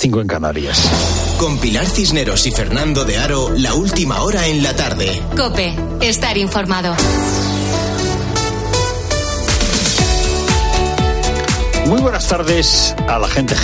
5 en Canarias. Con Pilar Cisneros y Fernando de Aro, la última hora en la tarde. COPE, estar informado. Muy buenas tardes a la gente.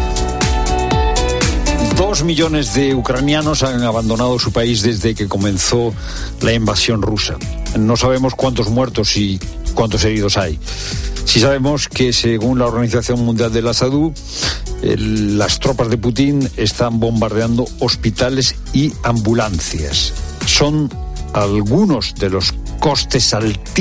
2 millones de ucranianos han abandonado su país desde que comenzó la invasión rusa. No sabemos cuántos muertos y cuántos heridos hay. Sí sabemos que, según la Organización Mundial de la Salud, las tropas de Putin están bombardeando hospitales y ambulancias. Son algunos de los costes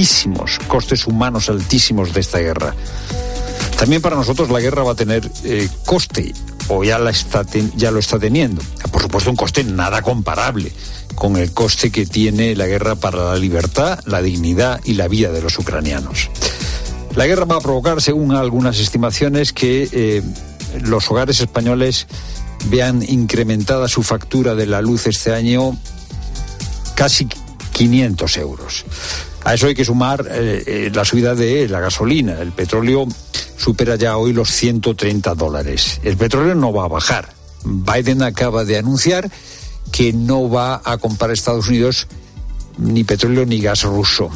humanos altísimos de esta guerra. También para nosotros la guerra va a tener coste, o ya lo está teniendo. Por supuesto, un coste nada comparable con el coste que tiene la guerra para la libertad, la dignidad y la vida de los ucranianos. La guerra va a provocar, según algunas estimaciones, que los hogares españoles vean incrementada su factura de la luz este año casi 500 euros. A eso hay que sumar la subida de la gasolina. El petróleo supera ya hoy los $130. El petróleo no va a bajar. Biden acaba de anunciar que no va a comprar Estados Unidos ni petróleo ni gas ruso.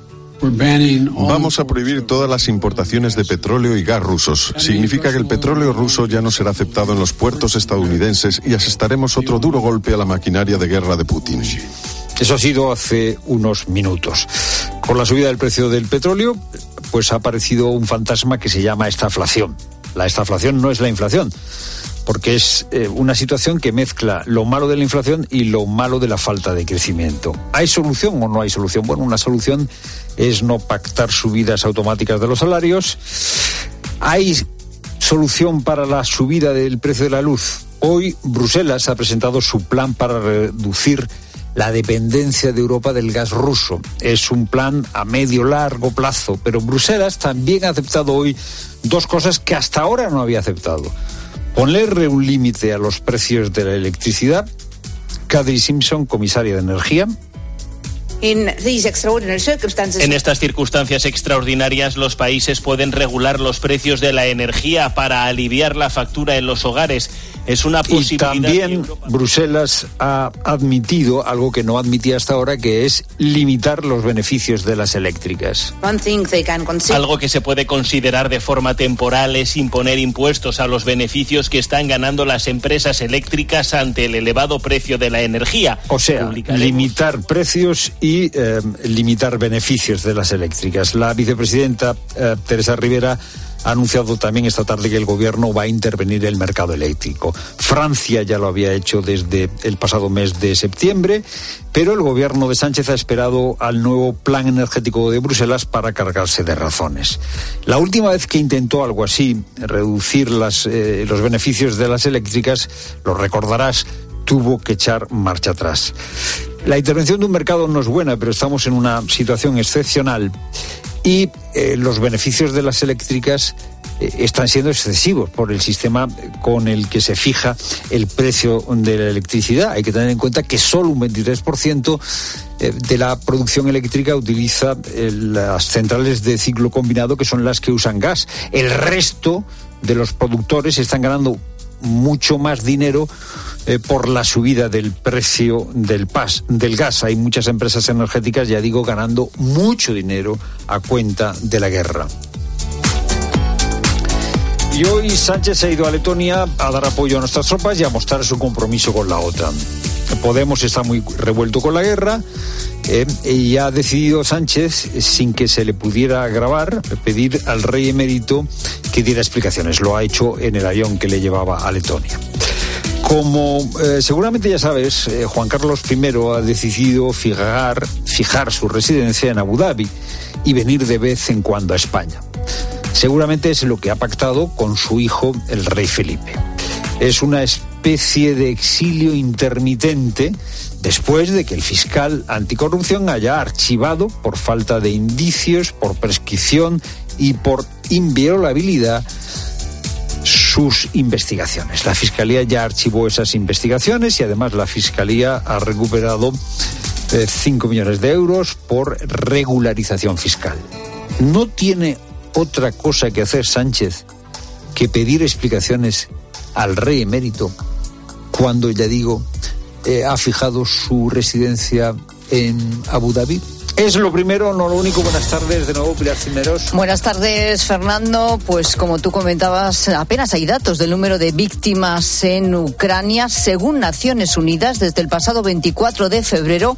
Vamos a prohibir todas las importaciones de petróleo y gas rusos. Significa que el petróleo ruso ya no será aceptado en los puertos estadounidenses y asestaremos otro duro golpe a la maquinaria de guerra de Putin. Eso ha sido hace unos minutos. Con la subida del precio del petróleo, pues ha aparecido un fantasma que se llama estaflación. La estaflación no es la inflación, porque es una situación que mezcla lo malo de la inflación y lo malo de la falta de crecimiento. ¿Hay solución o no hay solución? Bueno, una solución es no pactar subidas automáticas de los salarios. ¿Hay solución para la subida del precio de la luz? Hoy Bruselas ha presentado su plan para reducir la dependencia de Europa del gas ruso. Es un plan a medio-largo plazo, pero Bruselas también ha aceptado hoy dos cosas que hasta ahora no había aceptado. Ponerle un límite a los precios de la electricidad. Kadri Simpson, comisaria de Energía. En estas circunstancias extraordinarias, los países pueden regular los precios de la energía para aliviar la factura en los hogares. Es una posibilidad. Y también Bruselas ha admitido algo que no admitía hasta ahora, que es limitar los beneficios de las eléctricas. Algo que se puede considerar de forma temporal es imponer impuestos a los beneficios que están ganando las empresas eléctricas ante el elevado precio de la energía. O sea, limitar precios y limitar beneficios de las eléctricas. La vicepresidenta Teresa Rivera ha anunciado también esta tarde que el gobierno va a intervenir en el mercado eléctrico. Francia ya lo había hecho desde el pasado mes de septiembre, pero el gobierno de Sánchez ha esperado al nuevo plan energético de Bruselas para cargarse de razones. La última vez que intentó algo así, reducir los beneficios de las eléctricas, lo recordarás, tuvo que echar marcha atrás. La intervención de un mercado no es buena, pero estamos en una situación excepcional y los beneficios de las eléctricas están siendo excesivos por el sistema con el que se fija el precio de la electricidad. Hay que tener en cuenta que solo un 23% de la producción eléctrica utiliza las centrales de ciclo combinado, que son las que usan gas. El resto de los productores están ganando mucho más dinero por la subida del precio del gas. Hay muchas empresas energéticas, ya digo, ganando mucho dinero a cuenta de la guerra. Y hoy Sánchez ha ido a Letonia a dar apoyo a nuestras tropas y a mostrar su compromiso con la OTAN. Podemos está muy revuelto con la guerra y ha decidido Sánchez, sin que se le pudiera grabar, pedir al rey emérito que diera explicaciones. Lo ha hecho en el avión que le llevaba a Letonia. Como seguramente ya sabes, Juan Carlos I ha decidido fijar su residencia en Abu Dhabi y venir de vez en cuando a España. Seguramente es lo que ha pactado con su hijo, el rey Felipe. Es una especie de exilio intermitente después de que el fiscal anticorrupción haya archivado por falta de indicios, por prescripción y por inviolabilidad sus investigaciones. La Fiscalía ya archivó esas investigaciones y además la Fiscalía ha recuperado 5 millones de euros por regularización fiscal. No tiene otra cosa que hacer Sánchez que pedir explicaciones al rey emérito cuando, ya digo, ha fijado su residencia en Abu Dhabi? Es lo primero, no lo único. Buenas tardes de nuevo, Pilar Cisneros. Buenas tardes, Fernando. Pues como tú comentabas, apenas hay datos del número de víctimas en Ucrania. Según Naciones Unidas, desde el pasado 24 de febrero,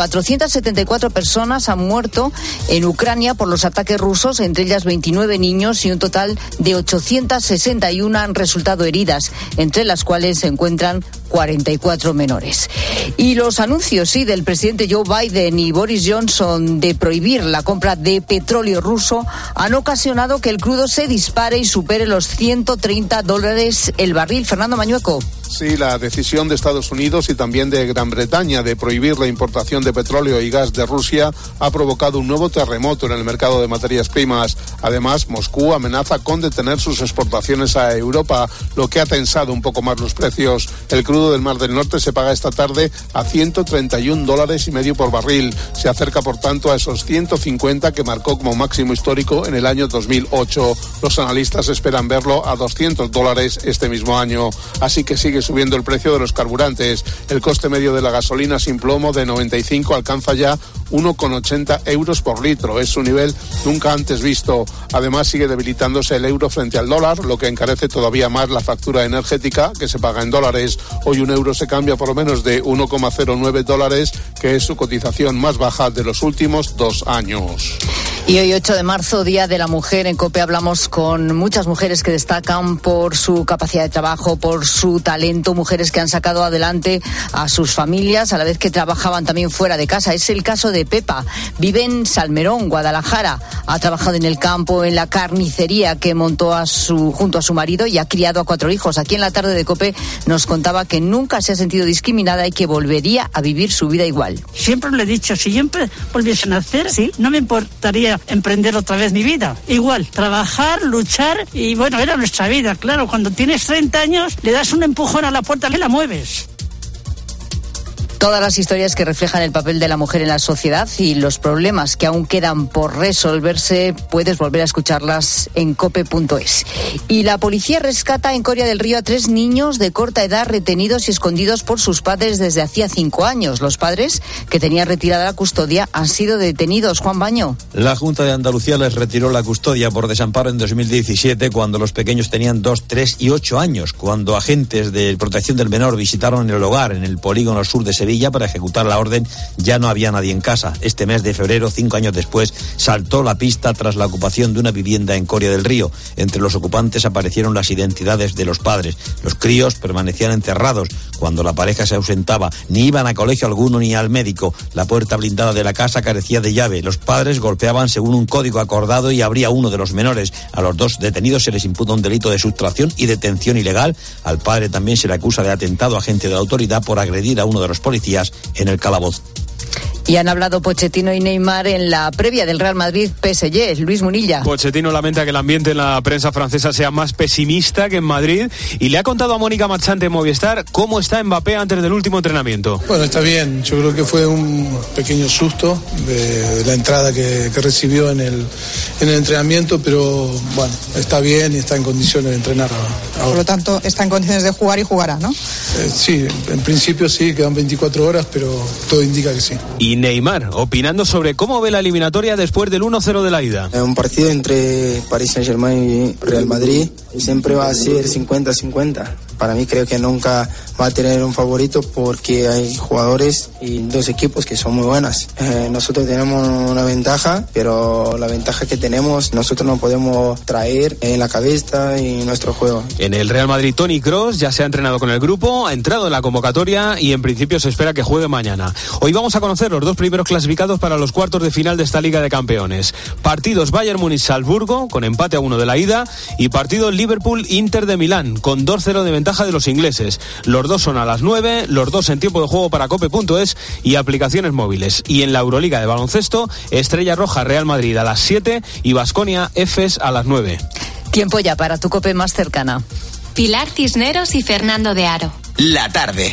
474 personas han muerto en Ucrania por los ataques rusos, entre ellas 29 niños, y un total de 861 han resultado heridas, entre las cuales se encuentran 44 menores. Y los anuncios, sí, del presidente Joe Biden y Boris Johnson de prohibir la compra de petróleo ruso han ocasionado que el crudo se dispare y supere los $130 el barril. Fernando Mañueco. Sí, la decisión de Estados Unidos y también de Gran Bretaña de prohibir la importación de petróleo y gas de Rusia ha provocado un nuevo terremoto en el mercado de materias primas. Además, Moscú amenaza con detener sus exportaciones a Europa, lo que ha tensado un poco más los precios. El crudo del Mar del Norte se paga esta tarde a $131.50 por barril. Se acerca, por tanto, a esos 150 que marcó como máximo histórico en el año 2008. Los analistas esperan verlo a $200 este mismo año. Así que sigue subiendo el precio de los carburantes. El coste medio de la gasolina sin plomo de 95 alcanza ya 1,80 euros por litro. Es su nivel nunca antes visto. Además, sigue debilitándose el euro frente al dólar, lo que encarece todavía más la factura energética, que se paga en dólares. Hoy un euro se cambia por lo menos de $1,09, que es su cotización más baja de los últimos 2 años. Y hoy, 8 de marzo, Día de la Mujer, en COPE hablamos con muchas mujeres que destacan por su capacidad de trabajo, por su talento, mujeres que han sacado adelante a sus familias a la vez que trabajaban también fuera de casa. Es el caso de Pepa. Vive en Salmerón, Guadalajara. Ha trabajado en el campo, en la carnicería que montó junto a su marido, y ha criado a 4 hijos. Aquí en la tarde de COPE nos contaba que nunca se ha sentido discriminada y que volvería a vivir su vida igual. Siempre le he dicho, si yo volviese a nacer, sí, no me importaría emprender otra vez mi vida. Igual, trabajar, luchar, y bueno, era nuestra vida. Claro, cuando tienes 30 años, le das un empujón a la puerta que la mueves. Todas las historias que reflejan el papel de la mujer en la sociedad y los problemas que aún quedan por resolverse, puedes volver a escucharlas en cope.es. Y la policía rescata en Coria del Río a 3 niños de corta edad retenidos y escondidos por sus padres desde hacía 5 años. Los padres, que tenían retirada la custodia, han sido detenidos. Juan Baño. La Junta de Andalucía les retiró la custodia por desamparo en 2017, cuando los pequeños tenían 2, 3 y 8 años, cuando agentes de protección del menor visitaron el hogar en el polígono sur de Sevilla para ejecutar la orden. Ya no había nadie en casa. Este mes de febrero, 5 años después, saltó la pista tras la ocupación de una vivienda en Coria del Río. Entre los ocupantes aparecieron las identidades de los padres. Los críos permanecían encerrados cuando la pareja se ausentaba. Ni iban a colegio alguno ni al médico. La puerta blindada de la casa carecía de llave. Los padres golpeaban según un código acordado y abría uno de los menores. A los 2 detenidos se les imputa un delito de sustracción y detención ilegal. Al padre también se le acusa de atentado a agente de la autoridad por agredir a uno de los policías en el calabozo. Y han hablado Pochettino y Neymar en la previa del Real Madrid-PSG. Luis Munilla. Pochettino lamenta que el ambiente en la prensa francesa sea más pesimista que en Madrid y le ha contado a Mónica Marchante en Movistar cómo está Mbappé antes del último entrenamiento. Bueno, está bien. Yo creo que fue un pequeño susto de la entrada que recibió en el entrenamiento, pero bueno, está bien y está en condiciones de entrenar ahora. Por lo tanto, está en condiciones de jugar y jugará, ¿no? Sí, en principio sí, quedan 24 horas, pero todo indica que sí. Y Neymar, opinando sobre cómo ve la eliminatoria después del 1-0 de la ida. Un partido entre Paris Saint-Germain y Real Madrid siempre va a ser 50-50. Para mí creo que nunca va a tener un favorito porque hay jugadores y 2 equipos que son muy buenas. Nosotros tenemos una ventaja, pero la ventaja que tenemos nosotros no podemos traer en la cabeza y nuestro juego. En el Real Madrid, Toni Kroos ya se ha entrenado con el grupo, ha entrado en la convocatoria y en principio se espera que juegue mañana. Hoy vamos a conocer los 2 primeros clasificados para los cuartos de final de esta Liga de Campeones. Partidos Bayern Múnich-Salzburgo, con empate a 1 de la ida, y partido Liverpool-Inter de Milán, con 2-0 de ventaja de los ingleses. Los 2 son a las 9, los 2 en tiempo de juego para cope.es y aplicaciones móviles. Y en la Euroliga de baloncesto, Estrella Roja Real Madrid a las 7 y Baskonia Efes a las 9. Tiempo ya para tu cope más cercana. Pilar Cisneros y Fernando de Aro. La tarde.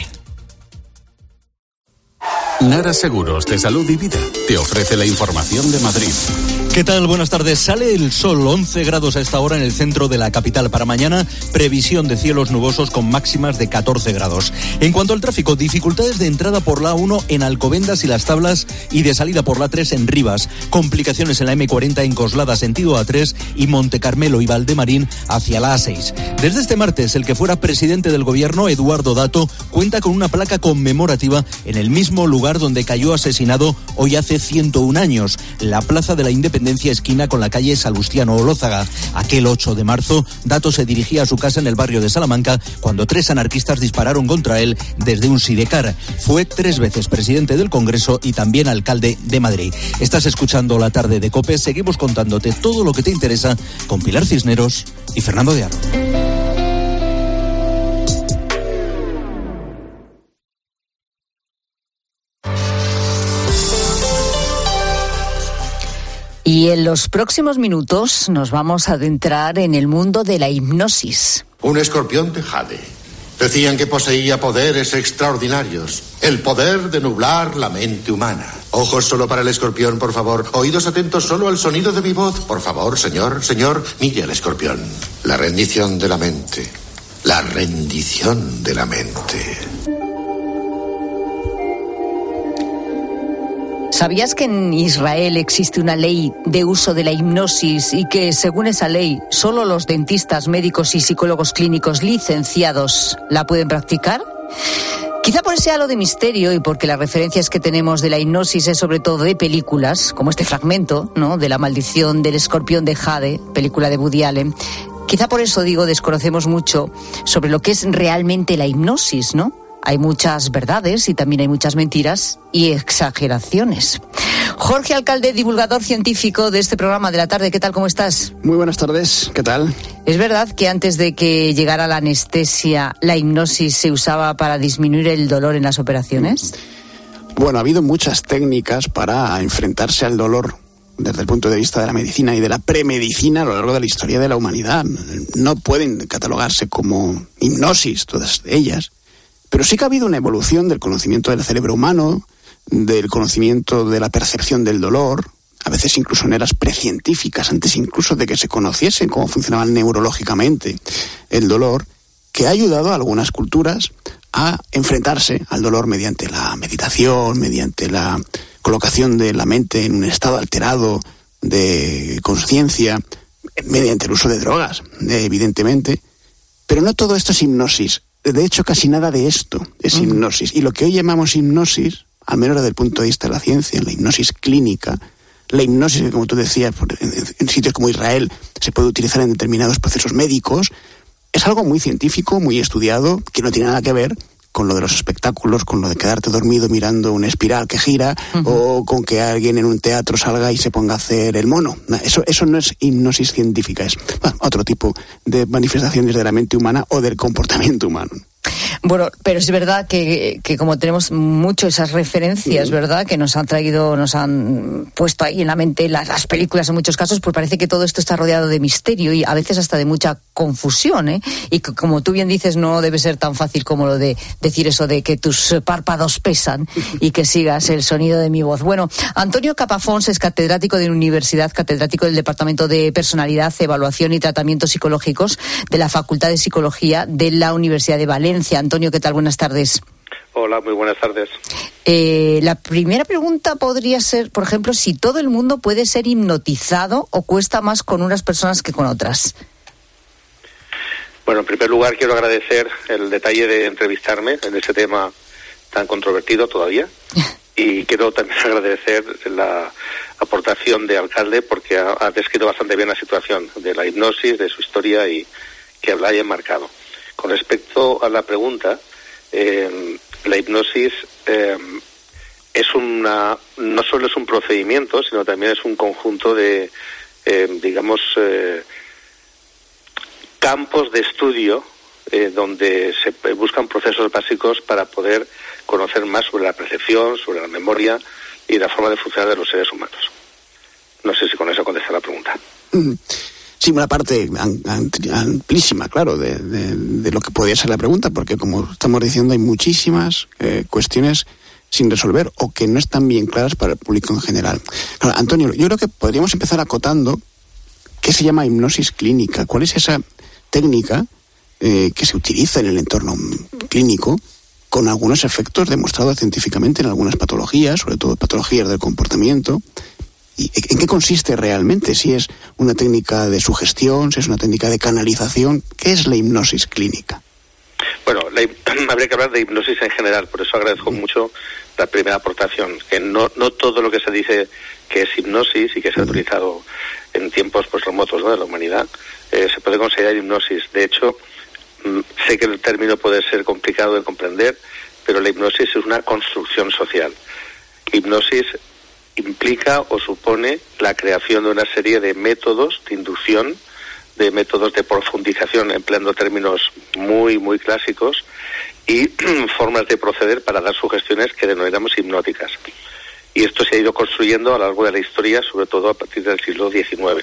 Nara Seguros de Salud y Vida te ofrece la información de Madrid. ¿Qué tal? Buenas tardes. Sale el sol, 11 grados a esta hora en el centro de la capital. Para mañana, previsión de cielos nubosos con máximas de 14 grados. En cuanto al tráfico, dificultades de entrada por la A1 en Alcobendas y Las Tablas y de salida por la A3 en Rivas. Complicaciones en la M40 en Coslada, sentido A3 y Montecarmelo y Valdemarín hacia la A6. Desde este martes, el que fuera presidente del gobierno, Eduardo Dato, cuenta con una placa conmemorativa en el mismo lugar donde cayó asesinado hoy hace 101 años, la Plaza de la Independencia, esquina con la calle Salustiano Olózaga. Aquel 8 de marzo, Dato se dirigía a su casa en el barrio de Salamanca cuando 3 anarquistas dispararon contra él desde un sidecar. Fue 3 veces presidente del Congreso y también alcalde de Madrid. Estás escuchando La Tarde de COPE. Seguimos contándote todo lo que te interesa con Pilar Cisneros y Fernando de Aro. Y en los próximos minutos nos vamos a adentrar en el mundo de la hipnosis. Un escorpión de jade. Decían que poseía poderes extraordinarios. El poder de nublar la mente humana. Ojos solo para el escorpión, por favor. Oídos atentos solo al sonido de mi voz. Por favor, señor, mire al escorpión. La rendición de la mente. La rendición de la mente. ¿Sabías que en Israel existe una ley de uso de la hipnosis y que, según esa ley, solo los dentistas, médicos y psicólogos clínicos licenciados la pueden practicar? Quizá por ese halo de misterio y porque las referencias que tenemos de la hipnosis es sobre todo de películas, como este fragmento, ¿no?, de La maldición del escorpión de jade, película de Woody Allen. Quizá por eso, desconocemos mucho sobre lo que es realmente la hipnosis, ¿no? Hay muchas verdades y también hay muchas mentiras y exageraciones. Jorge Alcalde, divulgador científico de este programa de la tarde. ¿Qué tal? ¿Cómo estás? Muy buenas tardes. ¿Qué tal? ¿Es verdad que antes de que llegara la anestesia, la hipnosis se usaba para disminuir el dolor en las operaciones? Bueno, ha habido muchas técnicas para enfrentarse al dolor desde el punto de vista de la medicina y de la premedicina a lo largo de la historia de la humanidad. No pueden catalogarse como hipnosis todas ellas. Pero sí que ha habido una evolución del conocimiento del cerebro humano, del conocimiento de la percepción del dolor, a veces incluso en eras precientíficas, antes incluso de que se conociese cómo funcionaba neurológicamente el dolor, que ha ayudado a algunas culturas a enfrentarse al dolor mediante la meditación, mediante la colocación de la mente en un estado alterado de conciencia, mediante el uso de drogas, evidentemente. Pero no todo esto es hipnosis. De hecho, casi nada de esto es hipnosis. Y lo que hoy llamamos hipnosis, al menos desde el punto de vista de la ciencia, la hipnosis clínica, la hipnosis que, como tú decías, en sitios como Israel se puede utilizar en determinados procesos médicos, es algo muy científico, muy estudiado, que no tiene nada que ver con lo de los espectáculos, con lo de quedarte dormido mirando una espiral que gira, o con que alguien en un teatro salga y se ponga a hacer el mono. Eso no es hipnosis científica, es otro tipo de manifestaciones de la mente humana o del comportamiento humano. Bueno, pero es verdad que como tenemos mucho esas referencias, ¿verdad?, que nos han puesto ahí en la mente las películas en muchos casos, pues parece que todo esto está rodeado de misterio y a veces hasta de mucha confusión, ¿eh? Y que, como tú bien dices, no debe ser tan fácil como lo de decir eso de que tus párpados pesan y que sigas el sonido de mi voz. Bueno, Antonio Capafons es catedrático de universidad, catedrático del Departamento de Personalidad, Evaluación y Tratamientos Psicológicos de la Facultad de Psicología de la Universidad de Valencia. Antonio, ¿qué tal? Buenas tardes. Hola, muy buenas tardes. La primera pregunta podría ser, por ejemplo, si todo el mundo puede ser hipnotizado o cuesta más con unas personas que con otras. Bueno, en primer lugar quiero agradecer el detalle de entrevistarme en este tema tan controvertido todavía y quiero también agradecer la aportación de Alcalde porque ha descrito bastante bien la situación de la hipnosis, de su historia y que la haya enmarcado. Con respecto a la pregunta, la hipnosis no solo es un procedimiento, sino también es un conjunto de, campos de estudio donde se buscan procesos básicos para poder conocer más sobre la percepción, sobre la memoria y la forma de funcionar de los seres humanos. No sé si con eso contesta la pregunta. Sí, una parte amplísima, claro, de lo que podría ser la pregunta, porque como estamos diciendo hay muchísimas cuestiones sin resolver o que no están bien claras para el público en general. Claro, Antonio, yo creo que podríamos empezar acotando qué se llama hipnosis clínica, cuál es esa técnica que se utiliza en el entorno clínico con algunos efectos demostrados científicamente en algunas patologías, sobre todo patologías del comportamiento. ¿Y en qué consiste realmente? Si es una técnica de sugestión, si es una técnica de canalización, ¿qué es la hipnosis clínica? Bueno, habría que hablar de hipnosis en general, por eso agradezco mucho la primera aportación, que no todo lo que se dice que es hipnosis y que se ha utilizado en tiempos pues remotos, ¿no?, de la humanidad, se puede considerar hipnosis. De hecho, sé que el término puede ser complicado de comprender, pero la hipnosis es una construcción social. Hipnosis implica o supone la creación de una serie de métodos de inducción, de métodos de profundización, empleando términos muy, muy clásicos, y formas de proceder para dar sugestiones que denominamos hipnóticas. Y esto se ha ido construyendo a lo largo de la historia, sobre todo a partir del siglo XIX.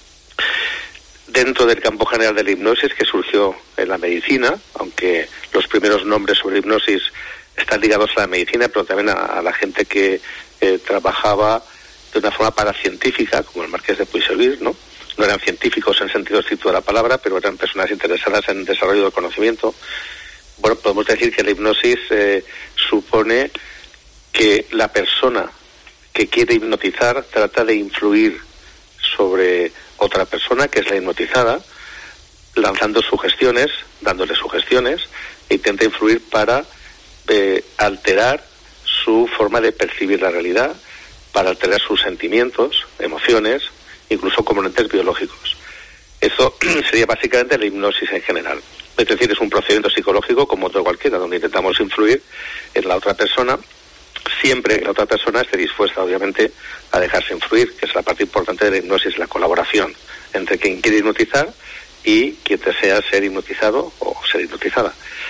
Dentro del campo general de la hipnosis, que surgió en la medicina, aunque los primeros nombres sobre hipnosis están ligados a la medicina, pero también a la gente que trabajaba de una forma paracientífica, como el Marqués de Puigcerver, ¿no? No eran científicos en sentido estricto de la palabra, pero eran personas interesadas en el desarrollo del conocimiento. Bueno, podemos decir que la hipnosis supone que la persona que quiere hipnotizar trata de influir sobre otra persona, que es la hipnotizada, lanzando sugestiones, dándole sugestiones, e intenta influir para alterar su forma de percibir la realidad, para alterar sus sentimientos, emociones, incluso componentes biológicos. Eso sería básicamente la hipnosis en general. Es decir, es un procedimiento psicológico como otro cualquiera, donde intentamos influir en la otra persona, siempre que la otra persona esté dispuesta, obviamente, a dejarse influir, que es la parte importante de la hipnosis, la colaboración entre quien quiere hipnotizar y quien desea ser hipnotizado o ser hipnotizada.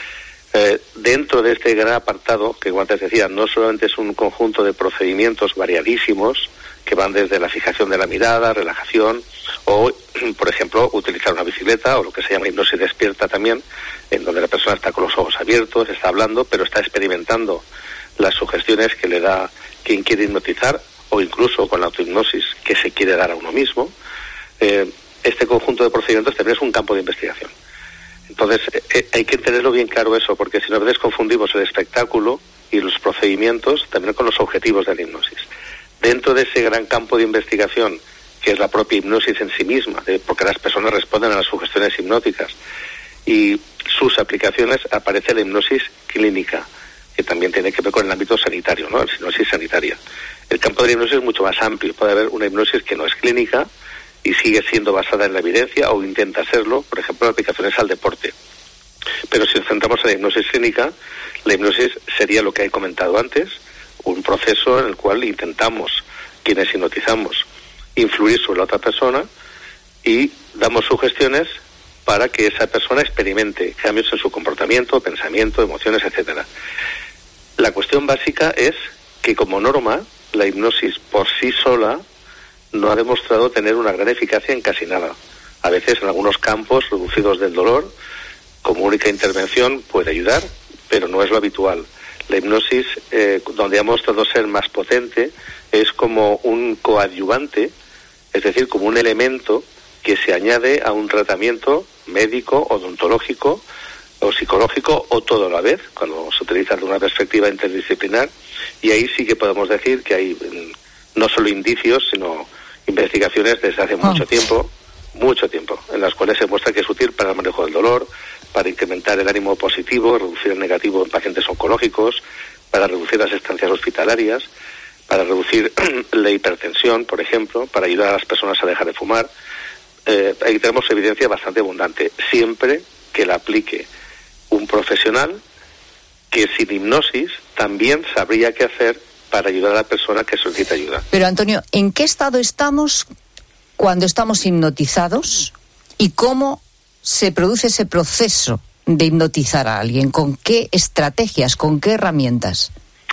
Dentro de este gran apartado, que como antes decía, no solamente es un conjunto de procedimientos variadísimos, que van desde la fijación de la mirada, relajación, o, por ejemplo, utilizar una bicicleta, o lo que se llama hipnosis despierta también, en donde la persona está con los ojos abiertos, está hablando, pero está experimentando las sugestiones que le da quien quiere hipnotizar, o incluso con la autohipnosis que se quiere dar a uno mismo. Este conjunto de procedimientos también es un campo de investigación. Entonces, hay que tenerlo bien claro eso, porque si no a veces confundimos el espectáculo y los procedimientos también con los objetivos de la hipnosis. Dentro de ese gran campo de investigación, que es la propia hipnosis en sí misma, porque las personas responden a las sugestiones hipnóticas, y sus aplicaciones, aparece la hipnosis clínica, que también tiene que ver con el ámbito sanitario, ¿no? La hipnosis sanitaria. El campo de la hipnosis es mucho más amplio. Puede haber una hipnosis que no es clínica y sigue siendo basada en la evidencia, o intenta serlo, por ejemplo, aplicaciones al deporte. Pero si nos centramos en la hipnosis clínica, la hipnosis sería lo que he comentado antes, un proceso en el cual intentamos, quienes hipnotizamos, influir sobre la otra persona y damos sugestiones para que esa persona experimente cambios en su comportamiento, pensamiento, emociones, etcétera. La cuestión básica es que, como norma, la hipnosis por sí sola no ha demostrado tener una gran eficacia en casi nada. A veces, en algunos campos reducidos del dolor, como única intervención puede ayudar, pero no es lo habitual. La hipnosis, donde ha mostrado ser más potente, es como un coadyuvante, es decir, como un elemento que se añade a un tratamiento médico, odontológico o psicológico, o todo a la vez, cuando se utiliza de una perspectiva interdisciplinar, y ahí sí que podemos decir que hay no solo indicios, sino investigaciones desde hace mucho tiempo, en las cuales se muestra que es útil para el manejo del dolor, para incrementar el ánimo positivo, reducir el negativo en pacientes oncológicos, para reducir las estancias hospitalarias, para reducir la hipertensión, por ejemplo, para ayudar a las personas a dejar de fumar. Ahí tenemos evidencia bastante abundante, siempre que la aplique un profesional que sin hipnosis también sabría qué hacer para ayudar a la persona que solicita ayuda. Pero, Antonio, ¿en qué estado estamos cuando estamos hipnotizados y cómo se produce ese proceso de hipnotizar a alguien? ¿Con qué estrategias, con qué herramientas?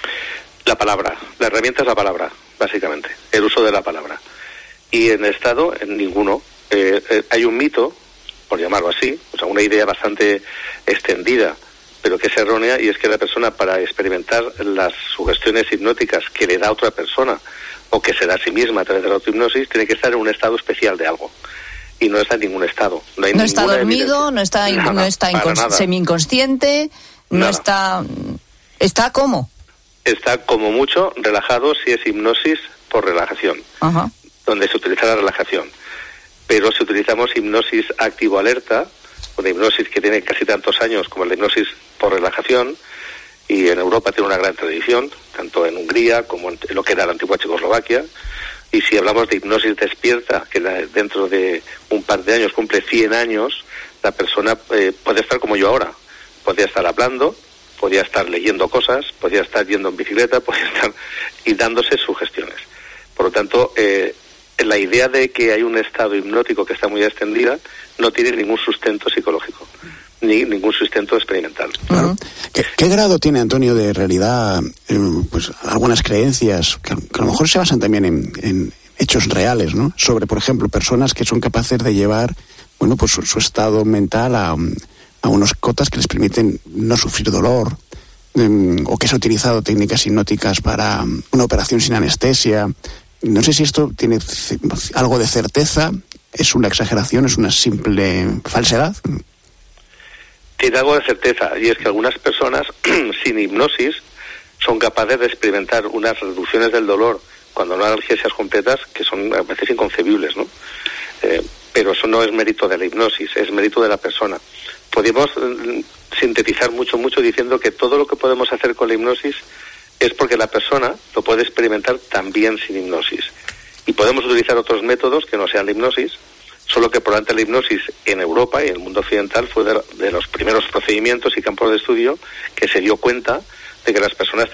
La palabra, la herramienta es la palabra, básicamente, el uso de la palabra. Y en estado, en ninguno. Hay un mito, por llamarlo así, o sea, una idea bastante extendida pero que es errónea, y es que la persona, para experimentar las sugestiones hipnóticas que le da a otra persona o que se da a sí misma a través de la autohipnosis, tiene que estar en un estado especial de algo. Y no está en ningún estado. No está dormido, no está semi-inconsciente, no está... ¿Está cómo? Está como mucho relajado si es hipnosis por relajación, donde se utiliza la relajación. Pero si utilizamos hipnosis activo-alerta, una hipnosis que tiene casi tantos años como la hipnosis por relajación, y en Europa tiene una gran tradición, tanto en Hungría como en lo que era la antigua Checoslovaquia. Y si hablamos de hipnosis despierta, que dentro de un par de años cumple 100 años, la persona puede estar como yo ahora. Podría estar hablando, podría estar leyendo cosas, podría estar yendo en bicicleta, podría estar y dándose sugestiones. Por lo tanto, la idea de que hay un estado hipnótico que está muy extendida no tiene ningún sustento psicológico, ni ningún sustento experimental. Claro. ¿Qué grado tiene, Antonio, de realidad pues algunas creencias que a lo mejor se basan también en hechos reales, ¿no? Sobre, por ejemplo, personas que son capaces de llevar, bueno, pues su estado mental a unas cotas que les permiten no sufrir dolor, o que se ha utilizado técnicas hipnóticas para una operación sin anestesia. No sé si esto tiene algo de certeza, es una exageración, es una simple falsedad. Tiene algo de certeza, y es que algunas personas sin hipnosis son capaces de experimentar unas reducciones del dolor cuando no hay analgesias completas que son a veces inconcebibles, ¿no? Pero eso no es mérito de la hipnosis, es mérito de la persona. Podemos sintetizar mucho diciendo que todo lo que podemos hacer con la hipnosis es porque la persona lo puede experimentar también sin hipnosis. Y podemos utilizar otros métodos que no sean la hipnosis, solo que probablemente la hipnosis en Europa y en el mundo occidental fue de los primeros procedimientos y campos de estudio que se dio cuenta de que las personas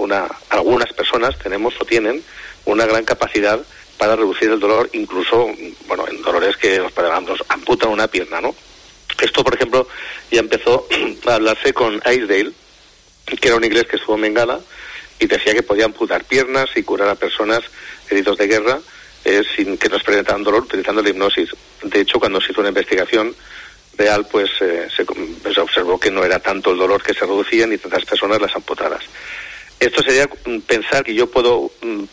algunas personas tenemos o tienen una gran capacidad para reducir el dolor, incluso, bueno, en dolores que nos amputan una pierna, ¿no? Esto, por ejemplo, ya empezó a hablarse con Aisdale, que era un inglés que estuvo en Bengala, y decía que podía amputar piernas y curar a personas heridos de guerra sin que no experimentaran dolor utilizando la hipnosis. De hecho, cuando se hizo una investigación real, pues se observó que no era tanto el dolor que se reducía ni tantas personas las amputadas. Esto sería pensar que yo puedo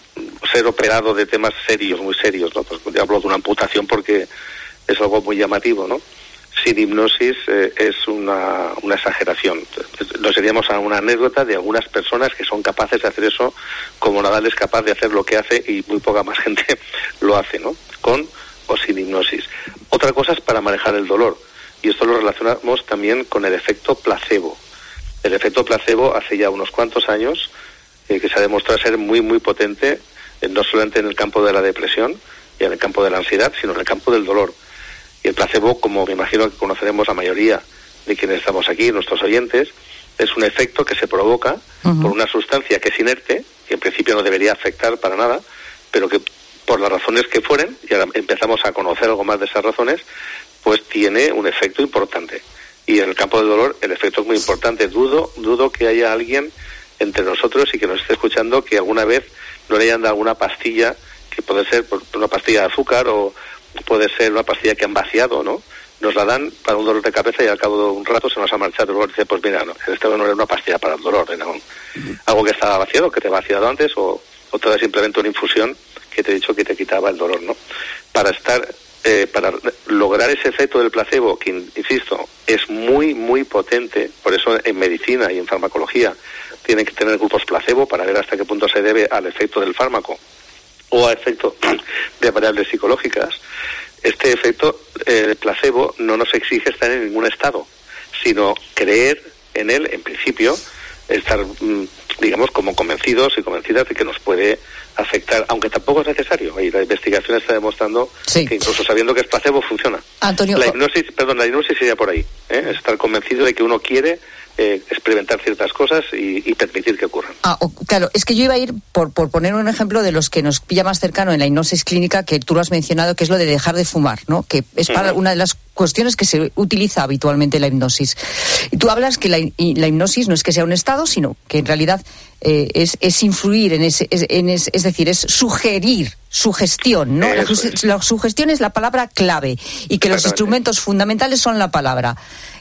ser operado de temas serios, muy serios, ¿no? Pues yo hablo de una amputación porque es algo muy llamativo, ¿no? Sin hipnosis es una exageración. Nos iríamos a una anécdota de algunas personas que son capaces de hacer eso, como Nadal es capaz de hacer lo que hace y muy poca más gente lo hace, ¿no? Con o sin hipnosis. Otra cosa es para manejar el dolor, y esto lo relacionamos también con el efecto placebo. El efecto placebo hace ya unos cuantos años que se ha demostrado ser muy potente, no solamente en el campo de la depresión y en el campo de la ansiedad, sino en el campo del dolor. Y el placebo, como me imagino que conoceremos la mayoría de quienes estamos aquí, nuestros oyentes, es un efecto que se provoca por una sustancia que es inerte, que en principio no debería afectar para nada, pero que por las razones que fueren, y ahora empezamos a conocer algo más de esas razones, pues tiene un efecto importante. Y en el campo del dolor el efecto es muy importante. Dudo que haya alguien entre nosotros y que nos esté escuchando que alguna vez no le hayan dado alguna pastilla, que puede ser una pastilla de azúcar o puede ser una pastilla que han vaciado, ¿no? Nos la dan para un dolor de cabeza y al cabo de un rato se nos ha marchado el dolor y dice, pues mira, no, esto no era una pastilla para el dolor, era algo que estaba vaciado, que te ha vaciado antes, o te da simplemente una infusión que te he dicho que te quitaba el dolor, ¿no? Para lograr ese efecto del placebo, que insisto, es muy potente, por eso en medicina y en farmacología tienen que tener grupos placebo para ver hasta qué punto se debe al efecto del fármaco o a efecto de variables psicológicas. Este efecto placebo no nos exige estar en ningún estado, sino creer en él, en principio, estar, digamos, como convencidos y convencidas de que nos puede afectar, aunque tampoco es necesario. Y la investigación está demostrando que incluso sabiendo que es placebo funciona. Antonio, la hipnosis sería por ahí, es estar convencido de que uno quiere experimentar ciertas cosas y permitir que ocurran. Claro, es que yo iba a ir por poner un ejemplo de los que nos pilla más cercano en la hipnosis clínica, que tú lo has mencionado, que es lo de dejar de fumar, ¿no? Que es para una de las cuestiones que se utiliza habitualmente en la hipnosis. Y tú hablas que la hipnosis no es que sea un estado, sino que en realidad es influir es decir, es sugerir, sugestión, ¿no? La sugestión es la palabra clave y que los instrumentos fundamentales son la palabra.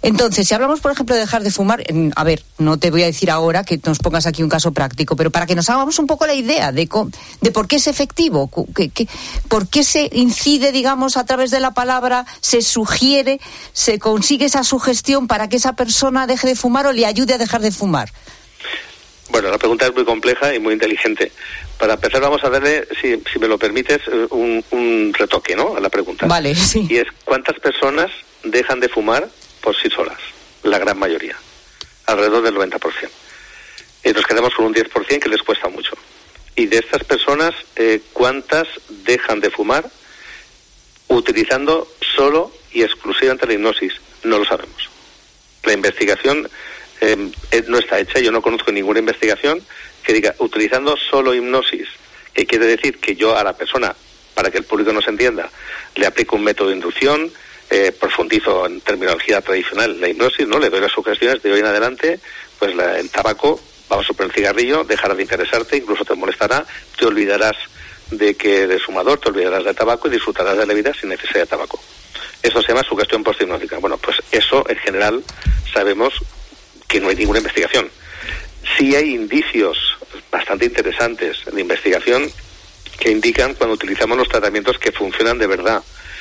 Entonces, si hablamos, por ejemplo, de dejar de fumar, a ver, no te voy a decir ahora que nos pongas aquí un caso práctico, pero para que nos hagamos un poco la idea de por qué es efectivo, por qué se incide, digamos, a través de la palabra, se sugiere, se consigue esa sugestión para que esa persona deje de fumar o le ayude a dejar de fumar. Bueno, la pregunta es muy compleja y muy inteligente. Para empezar, vamos a darle, si me lo permites, un retoque, ¿no?, a la pregunta. Vale, sí. Y es, ¿cuántas personas dejan de fumar por sí solas? La gran mayoría, alrededor del 90%. Nos quedamos con un 10% que les cuesta mucho. Y de estas personas, ¿cuántas dejan de fumar utilizando solo y exclusivamente la hipnosis? No lo sabemos. La investigación no está hecha. Yo no conozco ninguna investigación que diga utilizando solo hipnosis, que quiere decir que yo a la persona, para que el público nos entienda, le aplico un método de inducción, profundizo en terminología tradicional la hipnosis, ¿no? Le doy las sugestiones de hoy en adelante, pues el tabaco, vamos a poner el cigarrillo, dejará de interesarte, incluso te molestará, te olvidarás de que eres fumador, te olvidarás de tabaco y disfrutarás de la vida sin necesidad de tabaco. Eso se llama sugestión posthipnótica. Bueno, pues eso en general sabemos que no hay ninguna investigación. Sí hay indicios bastante interesantes de investigación que indican cuando utilizamos los tratamientos que funcionan de verdad.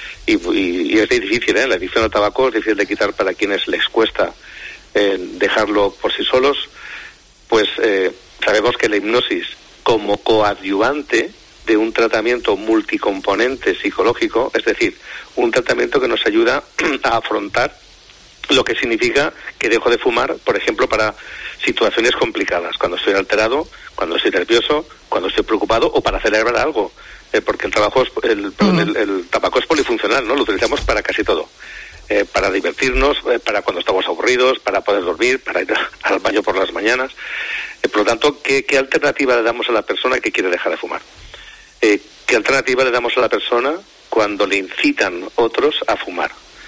Y es difícil, la adicción al tabaco es difícil de quitar para quienes les cuesta dejarlo por sí solos. Pues sabemos que la hipnosis como coadyuvante de un tratamiento multicomponente psicológico, es decir, un tratamiento que nos ayuda a afrontar lo que significa que dejo de fumar, por ejemplo, para situaciones complicadas, cuando estoy alterado, cuando estoy nervioso, cuando estoy preocupado o para celebrar algo, porque el tabaco es polifuncional, ¿no? Lo utilizamos para casi todo, para divertirnos, para cuando estamos aburridos, para poder dormir, para ir al baño por las mañanas. Por lo tanto, ¿qué alternativa le damos a la persona que quiere dejar de fumar? ¿Qué alternativa le damos a la persona cuando le incitan otros a fumar?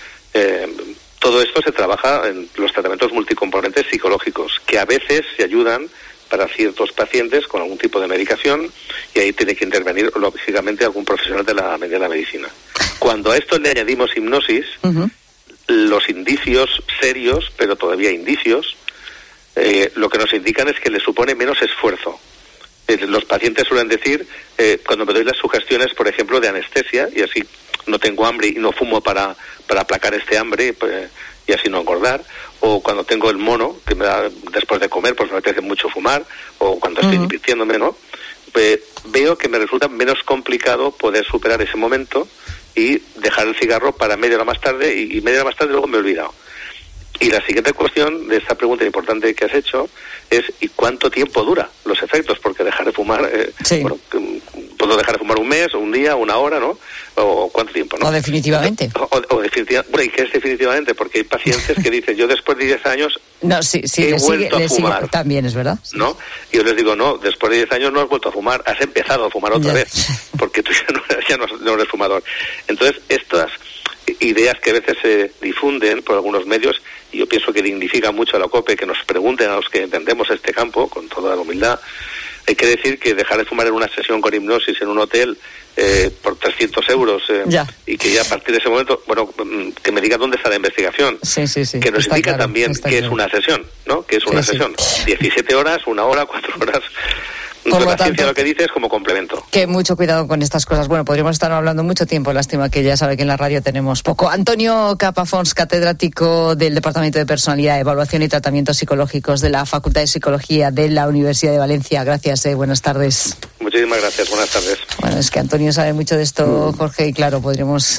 Todo esto se trabaja en los tratamientos multicomponentes psicológicos, que a veces se ayudan para ciertos pacientes con algún tipo de medicación, y ahí tiene que intervenir, lógicamente, algún profesional de la medicina. Cuando a esto le añadimos hipnosis, los indicios serios, pero todavía indicios, lo que nos indican es que le supone menos esfuerzo. Los pacientes suelen decir, cuando me doy las sugestiones, por ejemplo, de anestesia, y así no tengo hambre y no fumo para aplacar este hambre y así no engordar, o cuando tengo el mono, que me da después de comer, pues me apetece mucho fumar, o cuando estoy divirtiéndome, ¿no? Veo que me resulta menos complicado poder superar ese momento y dejar el cigarro para media hora más tarde, y media hora más tarde luego me he olvidado. Y la siguiente cuestión de esta pregunta importante que has hecho es ¿y cuánto tiempo dura los efectos? Porque dejar de fumar, bueno, puedo dejar de fumar un mes, o un día, una hora, ¿no? O cuánto tiempo, ¿no? O definitivamente. O definitivamente. Bueno, ¿y qué es definitivamente? Porque hay pacientes que dicen, yo después de 10 años he vuelto a fumar. También es verdad. ¿No? Y yo les digo, no, después de 10 años no has vuelto a fumar, has empezado a fumar otra vez, porque tú ya no eres fumador. Entonces, estas ideas que a veces se difunden por algunos medios, y yo pienso que dignifica mucho a la COPE que nos pregunten a los que entendemos este campo, con toda la humildad. Hay que decir que dejar de fumar en una sesión con hipnosis en un hotel por 300 euros y que ya a partir de ese momento, bueno, que me diga dónde está la investigación, que nos indica claro, también que es una sesión, ¿no? Que es una sesión, 17 horas, 1 hora, 4 horas. La ciencia lo que dice es como complemento. Que mucho cuidado con estas cosas. Bueno, podríamos estar hablando mucho tiempo, lástima que ya sabe que en la radio tenemos poco. Antonio Capafons, catedrático del Departamento de Personalidad, Evaluación y Tratamientos Psicológicos de la Facultad de Psicología de la Universidad de Valencia. Gracias, buenas tardes. Muchísimas gracias, buenas tardes. Bueno, es que Antonio sabe mucho de esto, Jorge, y claro, podríamos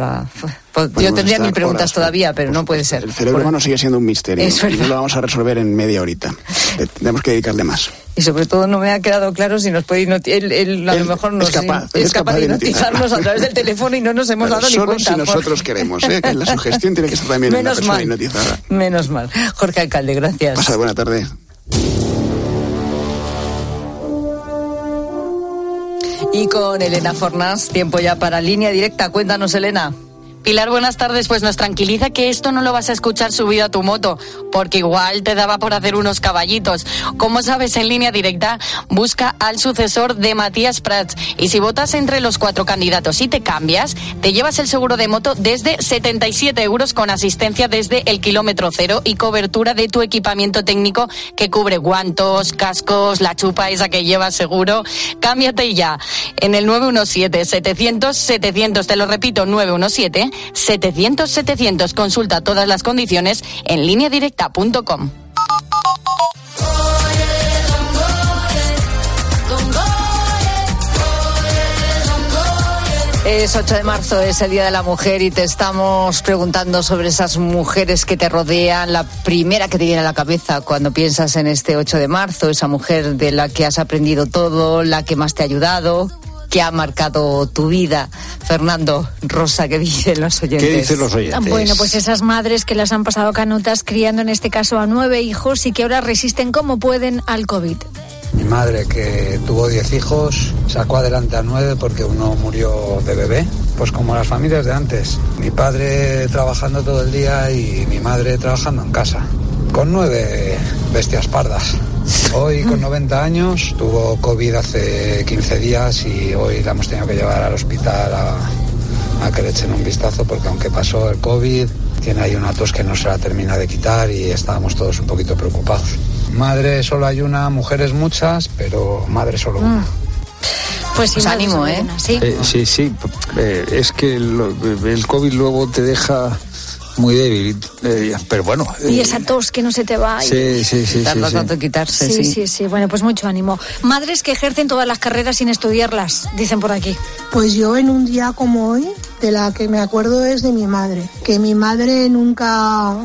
yo tendría 1000 preguntas todavía, pero no puede ser. El cerebro humano sigue siendo un misterio y no lo vamos a resolver en media horita. Tenemos que dedicarle más. Y sobre todo no me ha quedado claro si nos puede él a lo mejor nos es capaz de hipnotizarnos a través del teléfono y no nos hemos dado ni cuenta. Solo si nosotros queremos, que la sugestión tiene que estar también en la persona hipnotizada. Menos mal. Jorge Alcalde, gracias. Pasa buena tarde. Y con Elena Fornás, tiempo ya para Línea Directa. Cuéntanos, Elena. Pilar, buenas tardes. Pues nos tranquiliza que esto no lo vas a escuchar subido a tu moto, porque igual te daba por hacer unos caballitos. Como sabes, en Línea Directa busca al sucesor de Matías Prats. Y si votas entre los 4 candidatos y te cambias, te llevas el seguro de moto desde 77 euros con asistencia desde el kilómetro cero y cobertura de tu equipamiento técnico que cubre guantos, cascos, la chupa esa que llevas seguro. Cámbiate ya en el 917-700-700. Te lo repito, 917-700-700. Consulta todas las condiciones en lineadirecta.com. Es 8 de marzo, es el Día de la Mujer y te estamos preguntando sobre esas mujeres que te rodean. La primera que te viene a la cabeza cuando piensas en este 8 de marzo, esa mujer de la que has aprendido todo, la que más te ha ayudado, que ha marcado tu vida. Fernando, Rosa, ¿qué dicen los oyentes? ¿Qué dicen los oyentes? Bueno, pues esas madres que las han pasado canutas criando en este caso a 9 hijos y que ahora resisten como pueden al COVID. Mi madre, que tuvo 10 hijos, sacó adelante a 9 porque uno murió de bebé. Pues como las familias de antes. Mi padre trabajando todo el día y mi madre trabajando en casa. Con 9 bestias pardas. Hoy, con 90 años, tuvo COVID hace 15 días y hoy la hemos tenido que llevar al hospital a que le echen un vistazo porque aunque pasó el COVID, tiene ahí una tos que no se la termina de quitar y estábamos todos un poquito preocupados. Madre solo hay una, mujeres muchas, pero madre solo una. Pues sí, ánimo, ¿eh? Sí. Sí. Es que el COVID luego te deja muy débil, pero bueno. Y esa tos que no se te va. Sí. Tarda tanto en quitarse, sí. Bueno, pues mucho ánimo. Madres que ejercen todas las carreras sin estudiarlas, dicen por aquí. Pues yo en un día como hoy, de la que me acuerdo es de mi madre. Que mi madre nunca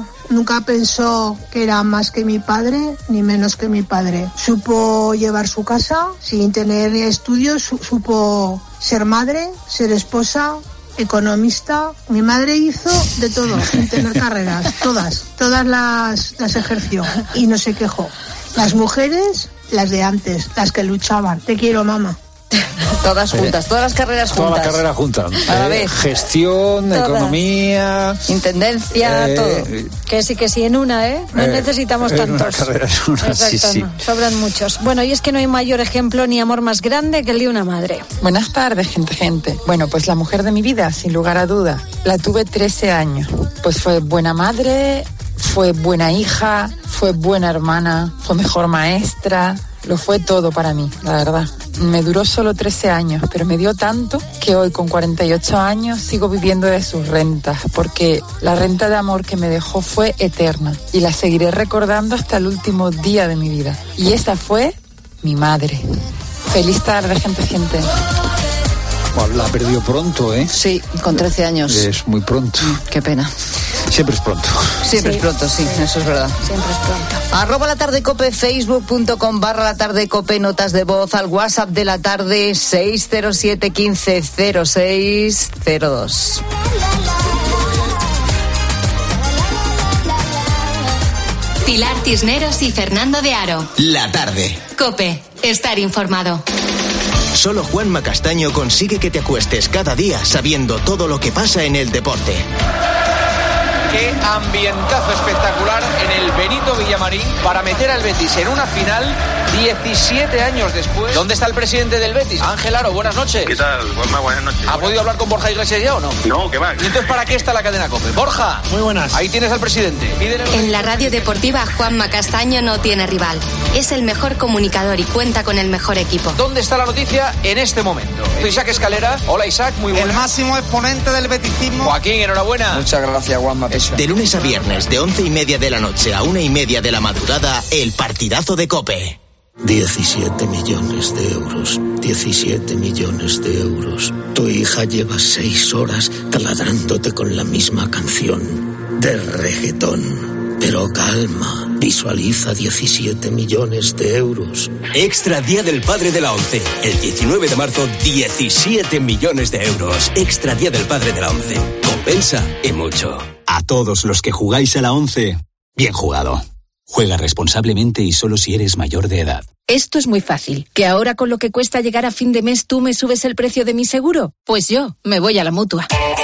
pensó que era más que mi padre, ni menos que mi padre. Supo llevar su casa sin tener estudios, supo ser madre, ser esposa, economista. Mi madre hizo de todo, sin tener carreras, todas las ejerció y no se quejó. Las mujeres, las de antes, las que luchaban. Te quiero, mamá. Todas juntas, todas las carreras juntas. Todas las carreras juntas. A la vez. Gestión, Todas. Economía, intendencia, todo. Que sí, en una, ¿eh? No necesitamos tantos. Una carrera es una, exacto, sí. No, sobran muchos. Bueno, y es que no hay mayor ejemplo ni amor más grande que el de una madre. Buenas tardes, gente. Bueno, pues la mujer de mi vida, sin lugar a duda. La tuve 13 años. Pues fue buena madre, fue buena hija, fue buena hermana, fue mejor maestra. Lo fue todo para mí, la verdad. Me duró solo 13 años, pero me dio tanto que hoy con 48 años sigo viviendo de sus rentas, porque la renta de amor que me dejó fue eterna y la seguiré recordando hasta el último día de mi vida. Y esa fue mi madre. Feliz tarde, gente. Bueno, la perdió pronto, ¿eh? Sí, con 13 años. Es muy pronto. Qué pena. Siempre es pronto. Siempre es pronto, sí, eso es verdad. Siempre es pronto. @latardecope, facebook.com/latardecope, notas de voz al WhatsApp de la tarde 607 15 0602. Pilar Cisneros y Fernando de Aro. La tarde. COPE. Estar informado. Solo Juanma Castaño consigue que te acuestes cada día sabiendo todo lo que pasa en el deporte. Qué ambientazo espectacular en el Benito Villamarín para meter al Betis en una final 17 años después. ¿Dónde está el presidente del Betis? Ángel Aro, buenas noches. ¿Qué tal, Juanma? Buenas noches. ¿Ha podido hablar con Borja Iglesias ya o no? No, ¿qué va? ¿Y entonces para qué está la cadena COPE? Borja. Muy buenas. Ahí tienes al presidente. En la radio deportiva, Juanma Castaño no tiene rival. Es el mejor comunicador y cuenta con el mejor equipo. ¿Dónde está la noticia en este momento? Isaac Escalera. Hola, Isaac, muy buenas. El máximo exponente del beticismo. Joaquín, enhorabuena. Muchas gracias, Juanma. De lunes a viernes, de 11:30 de la noche a 1:30 de la madrugada, el partidazo de COPE. 17 millones de euros. 17 millones de euros. Tu hija lleva 6 horas taladrándote con la misma canción de reggaetón. Pero calma, visualiza 17 millones de euros. Extra Día del Padre de la ONCE. El 19 de marzo, 17 millones de euros. Extra Día del Padre de la ONCE. Compensa y mucho. A todos los que jugáis a la ONCE, bien jugado. Juega responsablemente y solo si eres mayor de edad. Esto es muy fácil. ¿Que ahora con lo que cuesta llegar a fin de mes tú me subes el precio de mi seguro? Pues yo me voy a la Mutua.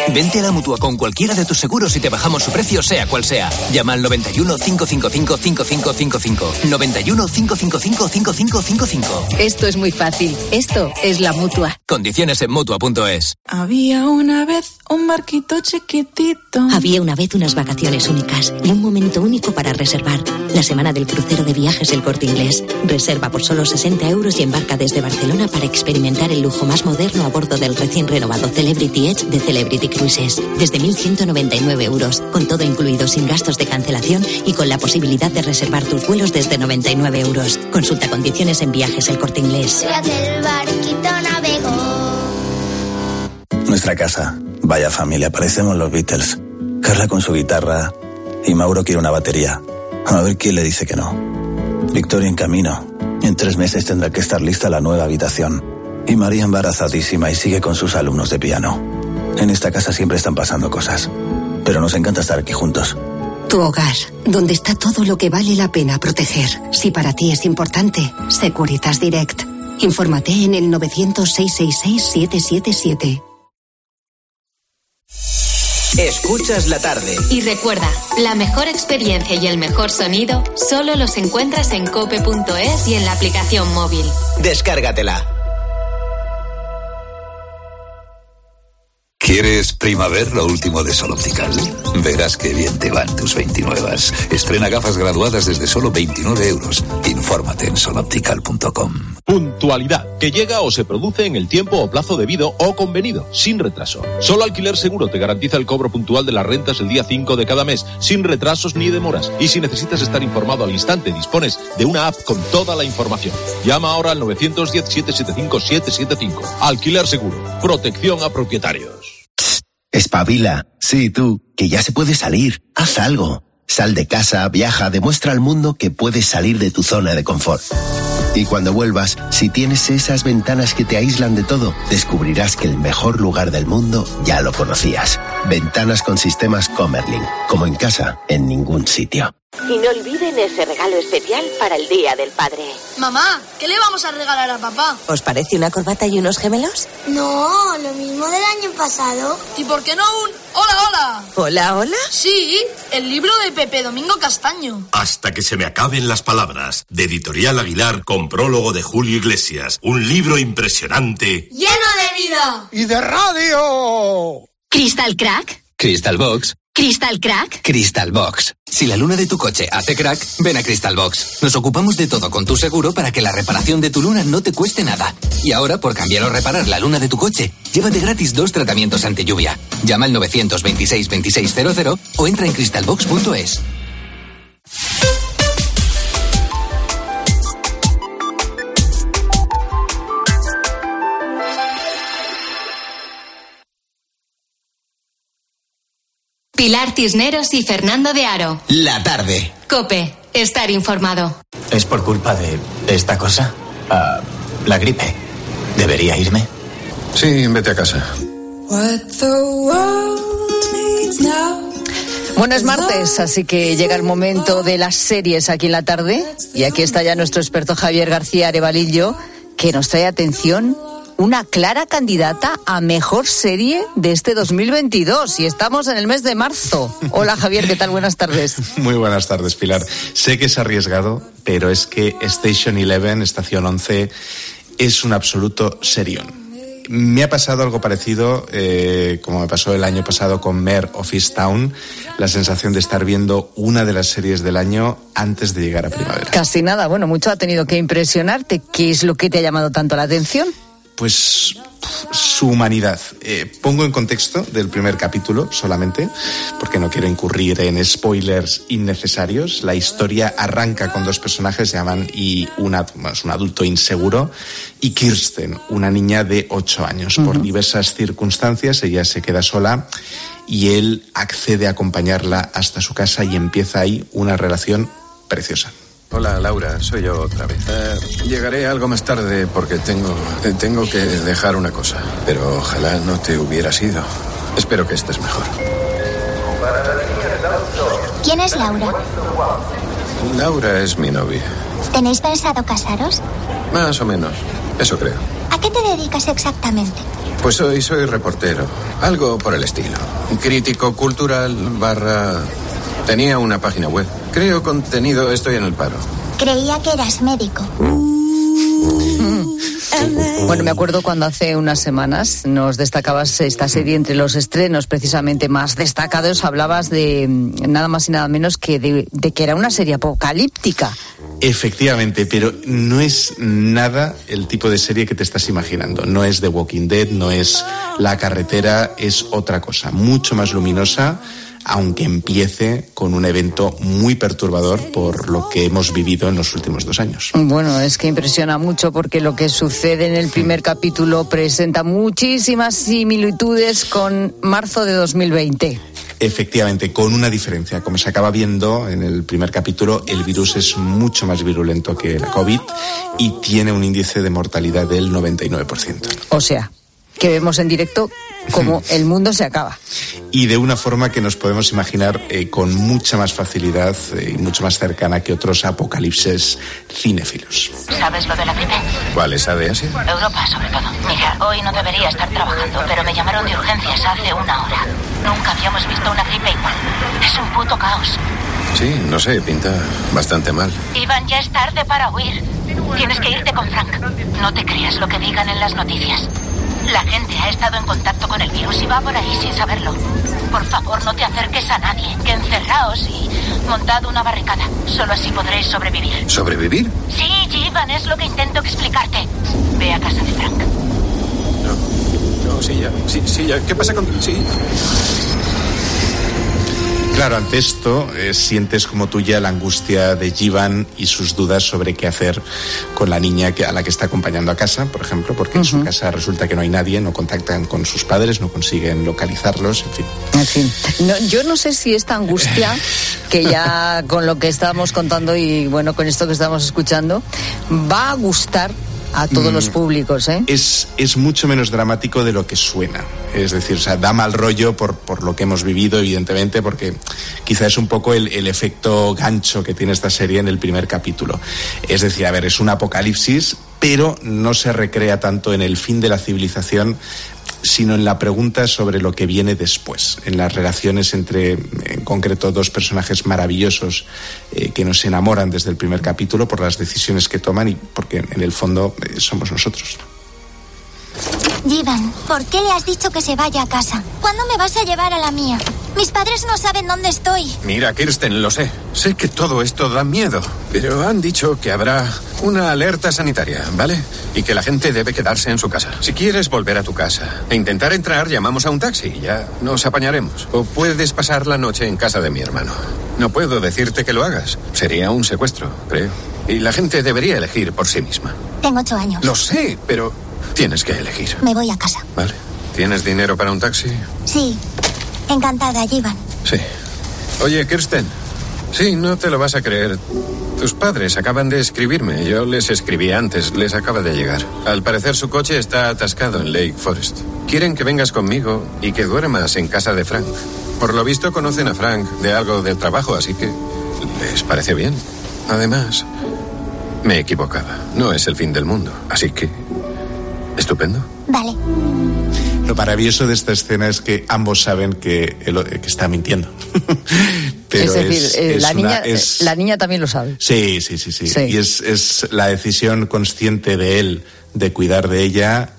Vente a la Mutua con cualquiera de tus seguros y te bajamos su precio, sea cual sea. Llama al 91 555 5555. 91 555 5555. Esto es muy fácil. Esto es la Mutua. Condiciones en Mutua.es. Había una vez un barquito chiquitito. Había una vez unas vacaciones únicas y un momento único para reservar. La semana del crucero de viajes El Corte Inglés. Reserva por solo 60 euros y embarca desde Barcelona para experimentar el lujo más moderno a bordo del recién renovado Celebrity Edge de Celebrity Cruises. Desde 1.199 euros, con todo incluido sin gastos de cancelación y con la posibilidad de reservar tus vuelos desde 99 euros. Consulta condiciones en Viajes El Corte Inglés. El barquito navegó. Nuestra casa. Vaya familia, parecemos los Beatles. Carla con su guitarra y Mauro quiere una batería. A ver quién le dice que no. Victoria en camino. En 3 meses tendrá que estar lista la nueva habitación. Y María embarazadísima y sigue con sus alumnos de piano. En esta casa siempre están pasando cosas. Pero nos encanta estar aquí juntos. Tu hogar, donde está todo lo que vale la pena proteger. Si para ti es importante, Securitas Direct. Infórmate en el 900-666-777. Escuchas la tarde. Y recuerda, la mejor experiencia y el mejor sonido solo los encuentras en cope.es y en la aplicación móvil. Descárgatela. ¿Quieres Primaver, lo último de Sol Optical? Verás qué bien te van tus 29. Estrena gafas graduadas desde solo 29 euros. Infórmate en soloptical.com. Puntualidad, que llega o se produce en el tiempo o plazo debido o convenido, sin retraso. Solo Alquiler Seguro te garantiza el cobro puntual de las rentas el día 5 de cada mes, sin retrasos ni demoras. Y si necesitas estar informado al instante, dispones de una app con toda la información. Llama ahora al 910-775-775. Alquiler Seguro, protección a propietarios. Espabila, sí tú, que ya se puede salir, haz algo. Sal de casa, viaja, demuestra al mundo que puedes salir de tu zona de confort. Y cuando vuelvas, si tienes esas ventanas que te aíslan de todo, descubrirás que el mejor lugar del mundo ya lo conocías. Ventanas con sistemas Comerlin, como en casa, en ningún sitio. Y no olviden ese regalo especial para el Día del Padre. Mamá, ¿qué le vamos a regalar a papá? ¿Os parece una corbata y unos gemelos? No, lo mismo del año pasado. ¿Y por qué no un hola, hola? ¿Hola, hola? Sí, el libro de Pepe Domingo Castaño. Hasta que se me acaben las palabras, de Editorial Aguilar, con prólogo de Julio Iglesias. Un libro impresionante. ¡Lleno de vida! ¡Y de radio! ¿Crystal Crack? Crystal Box. ¿Crystal Crack? Crystal Box. Si la luna de tu coche hace crack, ven a Crystal Box. Nos ocupamos de todo con tu seguro para que la reparación de tu luna no te cueste nada. Y ahora, por cambiar o reparar la luna de tu coche, llévate gratis 2 tratamientos ante lluvia. Llama al 926 2600 o entra en crystalbox.es. Pilar Cisneros y Fernando de Aro. La tarde. COPE. Estar informado. ¿Es por culpa de esta cosa? La gripe. ¿Debería irme? Sí, vete a casa. Bueno, es martes, así que llega el momento de las series aquí en la tarde. Y aquí está ya nuestro experto Javier García Arevalillo, que nos trae, atención, una clara candidata a mejor serie de este 2022. Y estamos en el mes de marzo. Hola Javier, ¿qué tal? Buenas tardes. Muy buenas tardes, Pilar. Sé que es arriesgado, pero es que Station 11, Estación 11, es un absoluto serión. Me ha pasado algo parecido, como me pasó el año pasado con Mare of Easttown, la sensación de estar viendo una de las series del año antes de llegar a primavera. Casi nada, bueno, mucho ha tenido que impresionarte. ¿Qué es lo que te ha llamado tanto la atención? Pues su humanidad. Pongo en contexto del primer capítulo solamente, porque no quiero incurrir en spoilers innecesarios. La historia arranca con 2 personajes, se llaman un adulto inseguro, y Kirsten, una niña de 8 años. Por diversas circunstancias ella se queda sola y él accede a acompañarla hasta su casa y empieza ahí una relación preciosa. Hola, Laura, soy yo otra vez. Llegaré algo más tarde porque tengo que dejar una cosa, pero ojalá no te hubieras ido. Espero que estés mejor. ¿Quién es Laura? Laura es mi novia. ¿Tenéis pensado casaros? Más o menos, eso creo. ¿A qué te dedicas exactamente? Pues soy reportero, algo por el estilo. Crítico cultural / Tenía una página web. Creo contenido, estoy en el paro. Creía que eras médico. Bueno, me acuerdo cuando hace unas semanas nos destacabas esta serie entre los estrenos precisamente más destacados. Hablabas de nada más y nada menos que de que era una serie apocalíptica. Efectivamente, pero no es nada el tipo de serie que te estás imaginando. No es The Walking Dead, no es La Carretera, es otra cosa, mucho más luminosa, aunque empiece con un evento muy perturbador por lo que hemos vivido en los últimos 2 años. Bueno, es que impresiona mucho porque lo que sucede en el primer capítulo presenta muchísimas similitudes con marzo de 2020. Efectivamente, con una diferencia. Como se acaba viendo en el primer capítulo, el virus es mucho más virulento que la COVID y tiene un índice de mortalidad del 99%. O sea, que vemos en directo cómo el mundo se acaba. Y de una forma que nos podemos imaginar con mucha más facilidad y mucho más cercana que otros apocalipsis cinéfilos. ¿Sabes lo de la gripe? ¿Cuál, esa de Asia? Europa, sobre todo. Mira, hoy no debería estar trabajando, pero me llamaron de urgencias hace 1 hora. Nunca habíamos visto una gripe igual. Es un puto caos. Sí, no sé, pinta bastante mal. Iván, ya es tarde para huir. Tienes que irte con Frank. No te creas lo que digan en las noticias. La gente ha estado en contacto con el virus y va por ahí sin saberlo. Por favor, no te acerques a nadie. Que encerraos y montad una barricada. Solo así podréis sobrevivir. ¿Sobrevivir? Sí, Ivan, es lo que intento explicarte. Ve a casa de Frank. No, sí, ya. Sí, ya. ¿Qué pasa con...? Sí. Claro, ante esto sientes como tuya la angustia de Jivan y sus dudas sobre qué hacer con la niña a la que está acompañando a casa, por ejemplo, porque en su casa resulta que no hay nadie, no contactan con sus padres, no consiguen localizarlos, en fin. En fin, yo no sé si esta angustia, que ya con lo que estábamos contando y bueno, con esto que estamos escuchando, va a gustar a todos los públicos, ¿eh? Es mucho menos dramático de lo que suena. Es decir, o sea, da mal rollo por lo que hemos vivido, evidentemente, porque quizá es un poco el efecto gancho que tiene esta serie en el primer capítulo. Es decir, a ver, es un apocalipsis, pero no se recrea tanto en el fin de la civilización, sino en la pregunta sobre lo que viene después, en las relaciones entre, en concreto, 2 personajes maravillosos que nos enamoran desde el primer capítulo por las decisiones que toman y porque en el fondo somos nosotros. Jivan, ¿por qué le has dicho que se vaya a casa? ¿Cuándo me vas a llevar a la mía? Mis padres no saben dónde estoy. Mira, Kirsten, lo sé. Sé que todo esto da miedo, pero han dicho que habrá una alerta sanitaria, ¿vale? Y que la gente debe quedarse en su casa. Si quieres volver a tu casa e intentar entrar, llamamos a un taxi y ya nos apañaremos. O puedes pasar la noche en casa de mi hermano. No puedo decirte que lo hagas. Sería un secuestro, creo. Y la gente debería elegir por sí misma. Tengo 8 años. Lo sé, pero tienes que elegir. Me voy a casa. Vale. ¿Tienes dinero para un taxi? Sí. Encantada, Jivan. Sí. Oye, Kirsten. Sí, no te lo vas a creer. Tus padres acaban de escribirme. Yo les escribí antes. Les acaba de llegar. Al parecer su coche está atascado en Lake Forest. Quieren que vengas conmigo y que duermas en casa de Frank. Por lo visto conocen a Frank de algo del trabajo, así que les parece bien. Además, me equivocaba. No es el fin del mundo. Así que... estupendo. Vale. Lo maravilloso de esta escena es que ambos saben que está mintiendo. Pero es decir, la niña también lo sabe. Sí. Y es la decisión consciente de él de cuidar de ella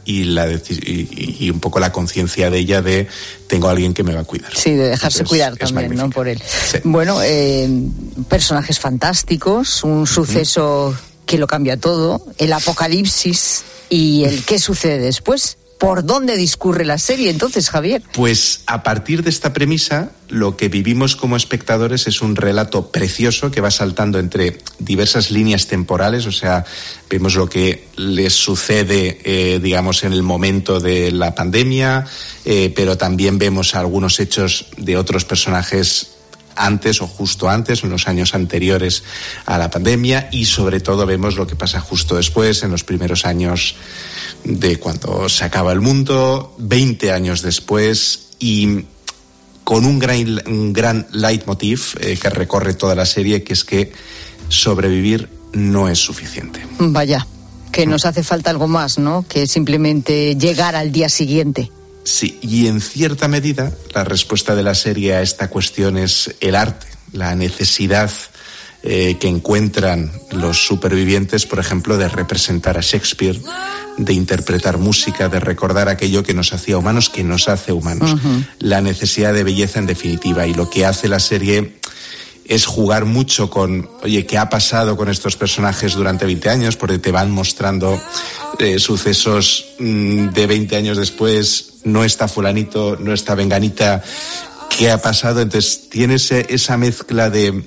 y un poco la conciencia de ella de tengo a alguien que me va a cuidar. Sí, de dejarse cuidar también, ¿no? Por él. Sí. Bueno, personajes fantásticos, un suceso que lo cambia todo, el apocalipsis y el qué sucede después. ¿Por dónde discurre la serie entonces, Javier? Pues a partir de esta premisa, lo que vivimos como espectadores es un relato precioso que va saltando entre diversas líneas temporales, o sea, vemos lo que les sucede, digamos, en el momento de la pandemia, pero también vemos algunos hechos de otros personajes antes o justo antes, en los años anteriores a la pandemia, y sobre todo vemos lo que pasa justo después, en los primeros años de cuando se acaba el mundo, 20 años después, y con un gran leitmotiv que recorre toda la serie, que es que sobrevivir no es suficiente. Vaya. que nos hace falta algo más, ¿no? Que simplemente llegar al día siguiente. Sí, y en cierta medida la respuesta de la serie a esta cuestión es el arte, la necesidad que encuentran los supervivientes, por ejemplo, de representar a Shakespeare, de interpretar música, de recordar aquello que nos hacía humanos, que nos hace humanos. Uh-huh. La necesidad de belleza, en definitiva, y lo que hace la serie es jugar mucho con, oye, ¿qué ha pasado con estos personajes durante 20 años? Porque te van mostrando sucesos de 20 años después, no está fulanito, no está venganita, ¿qué ha pasado? Entonces tienes esa mezcla de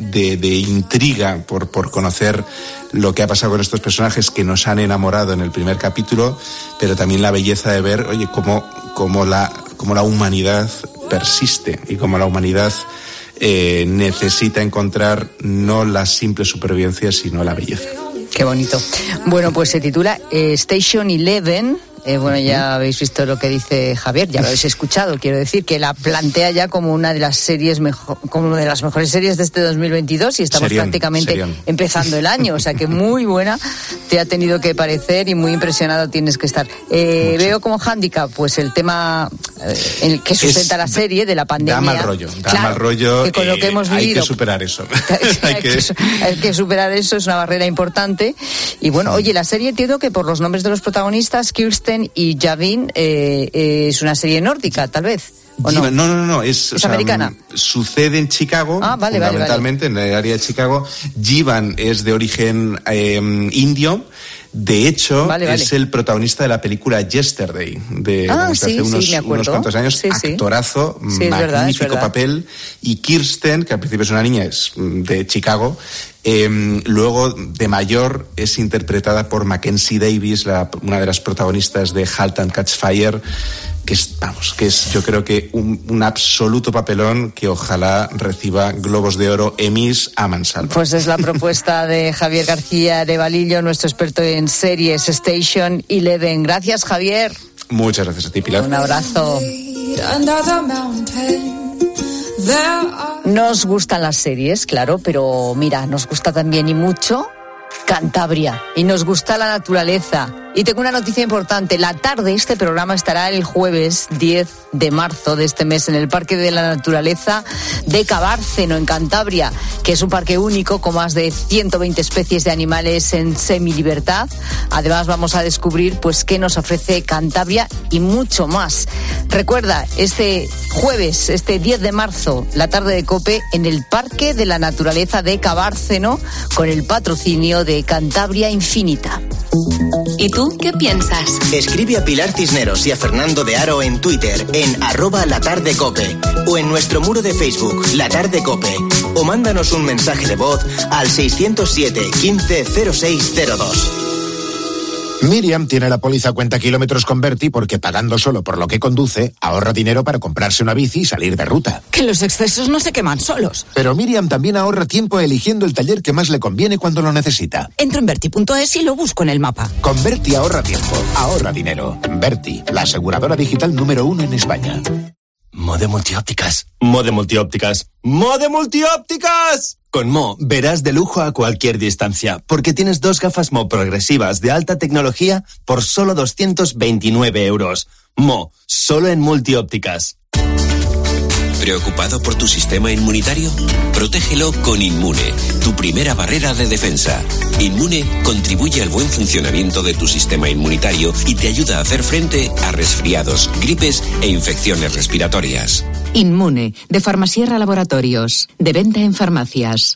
intriga por conocer lo que ha pasado con estos personajes que nos han enamorado en el primer capítulo, pero también la belleza de ver, oye, cómo la humanidad persiste y cómo la humanidad necesita encontrar no la simple supervivencia, sino la belleza. Qué bonito. Bueno, pues se titula Station 11. Bueno, ya habéis visto lo que dice Javier, ya lo habéis escuchado. Quiero decir que la plantea ya como una de las series como una de las mejores series de este 2022 y estamos prácticamente empezando el año, o sea que muy buena te ha tenido que parecer y muy impresionado tienes que estar. Veo como hándicap pues el tema que sustenta la serie de la pandemia. Da mal rollo. Que con lo que hemos vivido, hay que superar eso. hay que superar eso, es una barrera importante. Y bueno, oye, la serie entiendo que por los nombres de los protagonistas, Kirsten y Javin, es una serie nórdica, tal vez. ¿O no? No, es americana. Sucede en Chicago, fundamentalmente en el área de Chicago. Jivan es de origen indio. De hecho, es el protagonista de la película Yesterday, hace unos cuantos años. Actorazo, magnífico papel. Y Kirsten, que al principio es una niña, es de Chicago. Luego, de mayor, es interpretada por Mackenzie Davis, una de las protagonistas de Halt and Catch Fire, que es yo creo que un absoluto papelón que ojalá reciba Globos de Oro, Emmys a mansalva. Pues es la propuesta de Javier García de Valillo, nuestro experto en series, Station 11. Gracias, Javier. Muchas gracias a ti, Pilar. Un abrazo. Nos gustan las series, claro, pero mira, nos gusta también y mucho Cantabria, y nos gusta la naturaleza. Y tengo una noticia importante. La tarde, este programa estará el jueves 10 de marzo de este mes en el Parque de la Naturaleza de Cabárceno, en Cantabria, que es un parque único con más de 120 especies de animales en semilibertad. Además, vamos a descubrir pues qué nos ofrece Cantabria y mucho más. Recuerda, este jueves, este 10 de marzo, la tarde de COPE en el Parque de la Naturaleza de Cabárceno, con el patrocinio de Cantabria Infinita. ¿Y tú qué piensas? Escribe a Pilar Cisneros y a Fernando de Aro en Twitter en @latardecope o en nuestro muro de Facebook La Tarde Cope, o mándanos un mensaje de voz al 607 15 0602. Miriam tiene la póliza cuenta kilómetros con Berti porque pagando solo por lo que conduce ahorra dinero para comprarse una bici y salir de ruta. Que los excesos no se queman solos. Pero Miriam también ahorra tiempo eligiendo el taller que más le conviene cuando lo necesita. Entro en Berti.es y lo busco en el mapa. Con Berti ahorra tiempo, ahorra dinero. Berti, la aseguradora digital número 1 en España. Mode Multiópticas. Mode Multiópticas. ¡Mode Multiópticas! Con Mo verás de lujo a cualquier distancia, porque tienes 2 gafas Mo progresivas de alta tecnología por solo 229 euros. Mo, solo en Multiópticas. ¿Preocupado por tu sistema inmunitario? Protégelo con Inmune, tu primera barrera de defensa. Inmune contribuye al buen funcionamiento de tu sistema inmunitario y te ayuda a hacer frente a resfriados, gripes e infecciones respiratorias. Inmune, de Farmasierra Laboratorios, de venta en farmacias.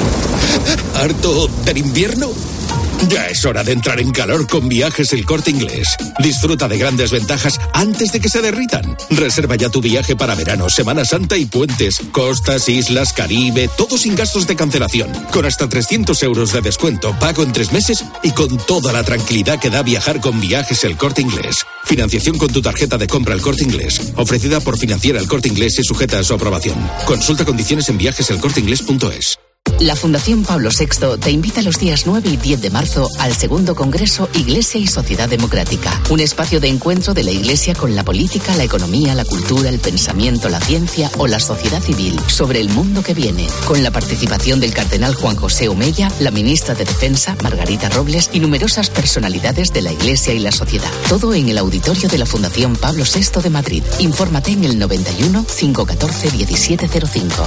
¿Harto del invierno? Ya es hora de entrar en calor con Viajes El Corte Inglés. Disfruta de grandes ventajas antes de que se derritan. Reserva ya tu viaje para verano, Semana Santa y puentes. Costas, islas, Caribe, todo sin gastos de cancelación. Con hasta 300 euros de descuento, pago en 3 meses y con toda la tranquilidad que da viajar con Viajes El Corte Inglés. Financiación con tu tarjeta de compra El Corte Inglés. Ofrecida por Financiera El Corte Inglés y sujeta a su aprobación. Consulta condiciones en viajeselcorteinglés.es. La Fundación Pablo VI te invita los días 9 y 10 de marzo al segundo Congreso Iglesia y Sociedad Democrática, un espacio de encuentro de la Iglesia con la política, la economía, la cultura, el pensamiento, la ciencia o la sociedad civil sobre el mundo que viene, con la participación del cardenal Juan José Omeya, la ministra de Defensa, Margarita Robles, y numerosas personalidades de la Iglesia y la sociedad. Todo en el auditorio de la Fundación Pablo VI de Madrid. Infórmate en el 91 514 1705.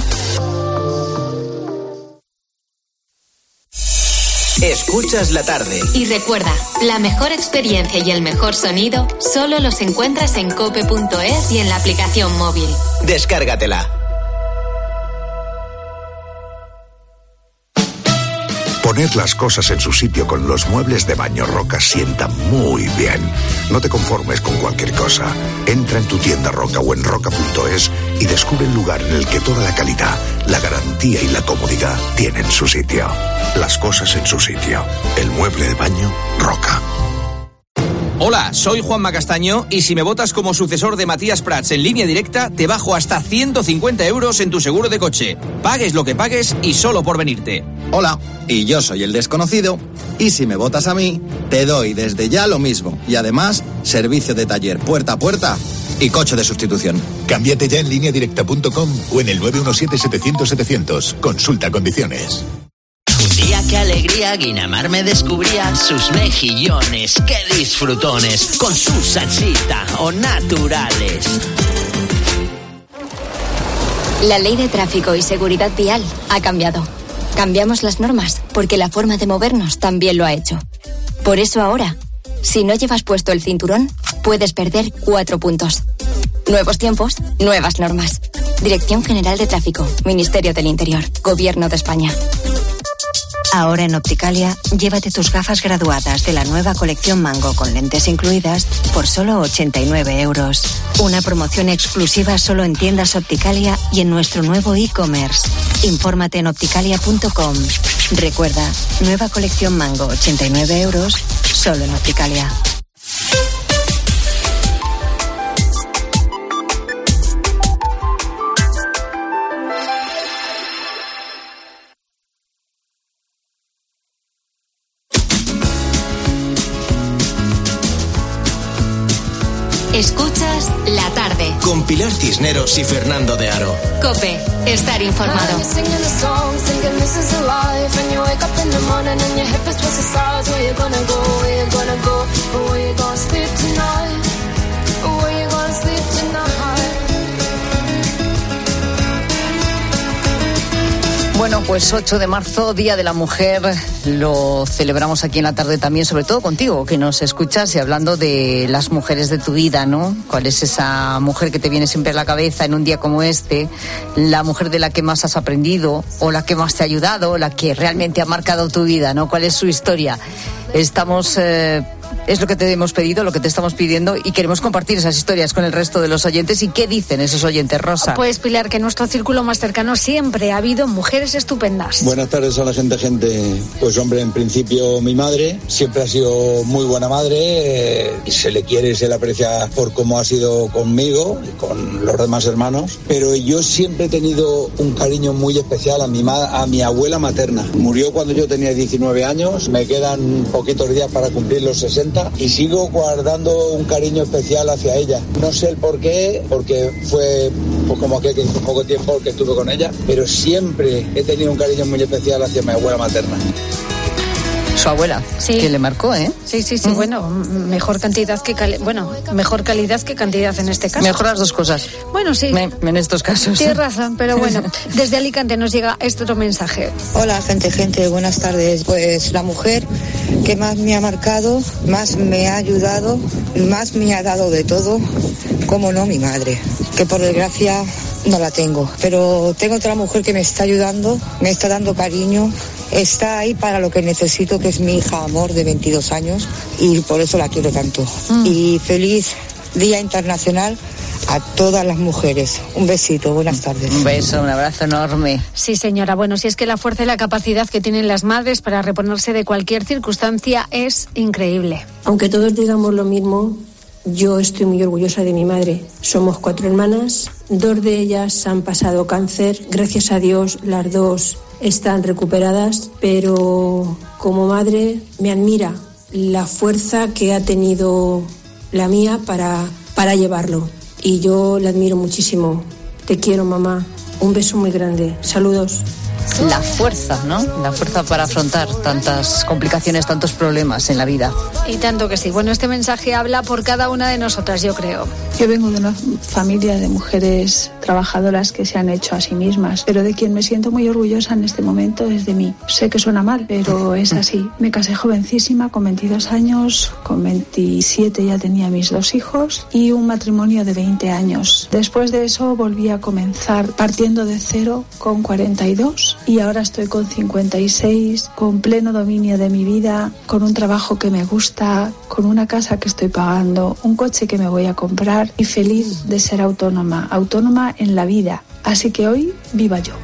Escuchas la tarde. Y recuerda, la mejor experiencia y el mejor sonido solo los encuentras en cope.es y en la aplicación móvil. Descárgatela. Poner las cosas en su sitio con los muebles de Baño Roca sienta muy bien. No te conformes con cualquier cosa. Entra en tu tienda Roca o en roca.es y descubre el lugar en el que toda la calidad, la garantía y la comodidad tienen su sitio. Las cosas en su sitio. El mueble de baño Roca. Hola, soy Juanma Castaño y si me votas como sucesor de Matías Prats en Línea Directa, te bajo hasta 150 euros en tu seguro de coche. Pagues lo que pagues y solo por venirte. Hola, y yo soy el desconocido, y si me votas a mí, te doy desde ya lo mismo, y además, servicio de taller puerta a puerta y coche de sustitución. Cámbiate ya en lineadirecta.com o en el 917-700-700. Consulta condiciones. Un día qué alegría, Guinamar me descubría sus mejillones, qué disfrutones, con su salsita o naturales. La ley de tráfico y seguridad vial ha cambiado. Cambiamos las normas porque la forma de movernos también lo ha hecho. Por eso ahora, si no llevas puesto el cinturón, puedes perder 4 puntos. Nuevos tiempos, nuevas normas. Dirección General de Tráfico, Ministerio del Interior, Gobierno de España. Ahora en Opticalia, llévate tus gafas graduadas de la nueva colección Mango con lentes incluidas por solo 89 euros. Una promoción exclusiva solo en tiendas Opticalia y en nuestro nuevo e-commerce. Infórmate en opticalia.com. Recuerda, nueva colección Mango, 89 euros, solo en Opticalia. Escuchas La Tarde. Con Pilar Cisneros y Fernando de Aro. COPE. Estar informado. Bueno, pues 8 de marzo, Día de la Mujer, lo celebramos aquí en La Tarde también, sobre todo contigo, que nos escuchas y hablando de las mujeres de tu vida, ¿no? ¿Cuál es esa mujer que te viene siempre a la cabeza en un día como este? La mujer de la que más has aprendido, o la que más te ha ayudado, o la que realmente ha marcado tu vida, ¿no? ¿Cuál es su historia? Estamos... es lo que te hemos pedido, lo que te estamos pidiendo, y queremos compartir esas historias con el resto de los oyentes. ¿Y qué dicen esos oyentes, Rosa? Pues, Pilar, que en nuestro círculo más cercano siempre ha habido mujeres estupendas. Buenas tardes a la gente. Pues, hombre, en principio mi madre siempre ha sido muy buena madre, se le quiere y se le aprecia por cómo ha sido conmigo y con los demás hermanos, pero yo siempre he tenido un cariño muy especial a mi abuela materna. Murió cuando yo tenía 19 años, me quedan poquitos días para cumplir los 60 y sigo guardando un cariño especial hacia ella. No sé el por qué, porque fue pues como que hizo poco tiempo que estuve con ella, pero siempre he tenido un cariño muy especial hacia mi abuela materna. Su abuela, sí, que le marcó, ¿eh? Sí, bueno, mejor cantidad que mejor calidad que cantidad en este caso. Mejor las dos cosas. Bueno, sí. En estos casos. Tienes razón, pero bueno, desde Alicante nos llega este otro mensaje. Hola, gente, buenas tardes. Pues la mujer que más me ha marcado, más me ha ayudado, más me ha dado de todo, como no, mi madre, que por desgracia no la tengo, pero tengo otra mujer que me está ayudando, me está dando cariño, está ahí para lo que necesito, que es mi hija Amor, de 22 años, y por eso la quiero tanto. Y feliz Día Internacional a todas las mujeres. Un besito, buenas tardes. Un beso, un abrazo enorme. Sí, señora. Bueno, si es que la fuerza y la capacidad que tienen las madres para reponerse de cualquier circunstancia es increíble. Aunque todos digamos lo mismo, yo estoy muy orgullosa de mi madre. Somos 4 hermanas, 2 de ellas han pasado cáncer. Gracias a Dios, las 2 están recuperadas, pero como madre me admira la fuerza que ha tenido la mía para llevarlo. Y yo la admiro muchísimo. Te quiero, mamá. Un beso muy grande. Saludos. La fuerza, ¿no? La fuerza para afrontar tantas complicaciones, tantos problemas en la vida. Y tanto que sí. Bueno, este mensaje habla por cada una de nosotras, yo creo. Yo vengo de una familia de mujeres trabajadoras que se han hecho a sí mismas, pero de quien me siento muy orgullosa en este momento es de mí. Sé que suena mal, pero es así. Me casé jovencísima, con 22 años, con 27 ya tenía mis 2 hijos y un matrimonio de 20 años. Después de eso volví a comenzar partiendo de cero con 42 y ahora estoy con 56, con pleno dominio de mi vida, con un trabajo que me gusta, con una casa que estoy pagando, un coche que me voy a comprar y feliz de ser autónoma en la vida. Así que hoy, viva yo.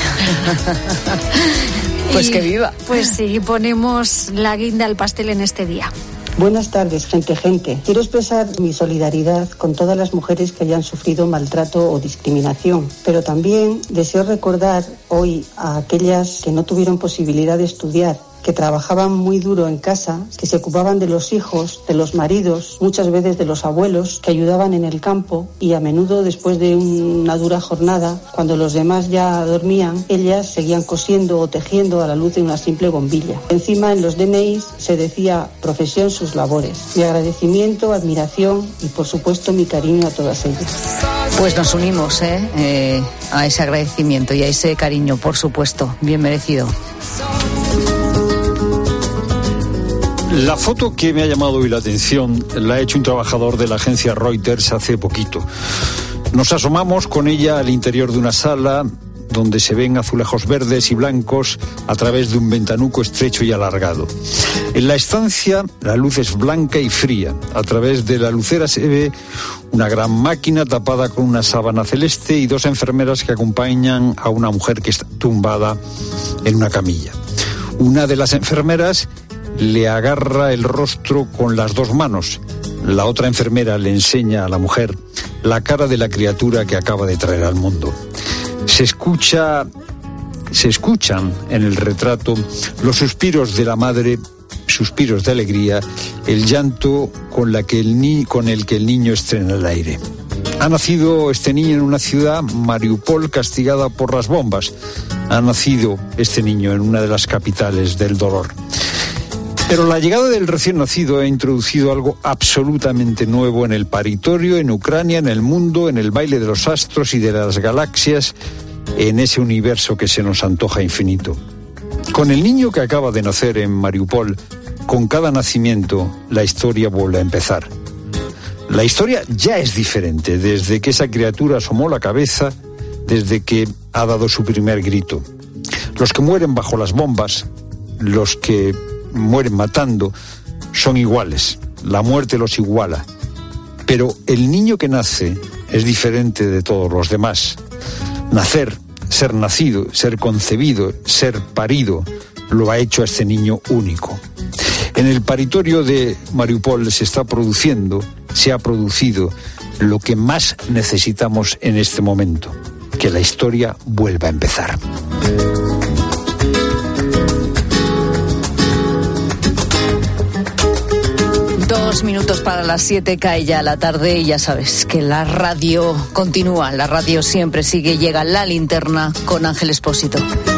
Pues que viva. Pues sí, ponemos la guinda al pastel en este día. Buenas tardes, gente. Quiero expresar mi solidaridad con todas las mujeres que hayan sufrido maltrato o discriminación, pero también deseo recordar hoy a aquellas que no tuvieron posibilidad de estudiar, que trabajaban muy duro en casa, que se ocupaban de los hijos, de los maridos, muchas veces de los abuelos, que ayudaban en el campo y a menudo después de una dura jornada, cuando los demás ya dormían, ellas seguían cosiendo o tejiendo a la luz de una simple bombilla. Encima en los DNIs se decía profesión sus labores. Mi agradecimiento, admiración y por supuesto mi cariño a todas ellas. Pues nos unimos a ese agradecimiento y a ese cariño, por supuesto, bien merecido. La foto que me ha llamado hoy la atención la ha hecho un trabajador de la agencia Reuters hace poquito. Nos asomamos con ella al interior de una sala donde se ven azulejos verdes y blancos a través de un ventanuco estrecho y alargado. En la estancia la luz es blanca y fría. A través de la lucera se ve una gran máquina tapada con una sábana celeste y 2 enfermeras que acompañan a una mujer que está tumbada en una camilla. Una de las enfermeras le agarra el rostro con las 2 manos. La otra enfermera le enseña a la mujer la cara de la criatura que acaba de traer al mundo. Se escuchan en el retrato los suspiros de la madre, suspiros de alegría, el llanto con el que el niño estrena el aire. Ha nacido este niño en una ciudad, Mariupol, castigada por las bombas. Ha nacido este niño en una de las capitales del dolor. Pero la llegada del recién nacido ha introducido algo absolutamente nuevo en el paritorio, en Ucrania, en el mundo, en el baile de los astros y de las galaxias, en ese universo que se nos antoja infinito. Con el niño que acaba de nacer en Mariupol, con cada nacimiento, la historia vuelve a empezar. La historia ya es diferente desde que esa criatura asomó la cabeza, desde que ha dado su primer grito. Los que mueren bajo las bombas, los que mueren matando, son iguales. La muerte los iguala. Pero el niño que nace es diferente de todos los demás. Nacer, ser nacido, ser concebido, ser parido, lo ha hecho a este niño único. En el paritorio de Mariupol se ha producido lo que más necesitamos en este momento, que la historia vuelva a empezar. 2 minutos para las 7, cae ya la tarde y ya sabes que la radio continúa, la radio siempre sigue, llega La Linterna con Ángel Expósito.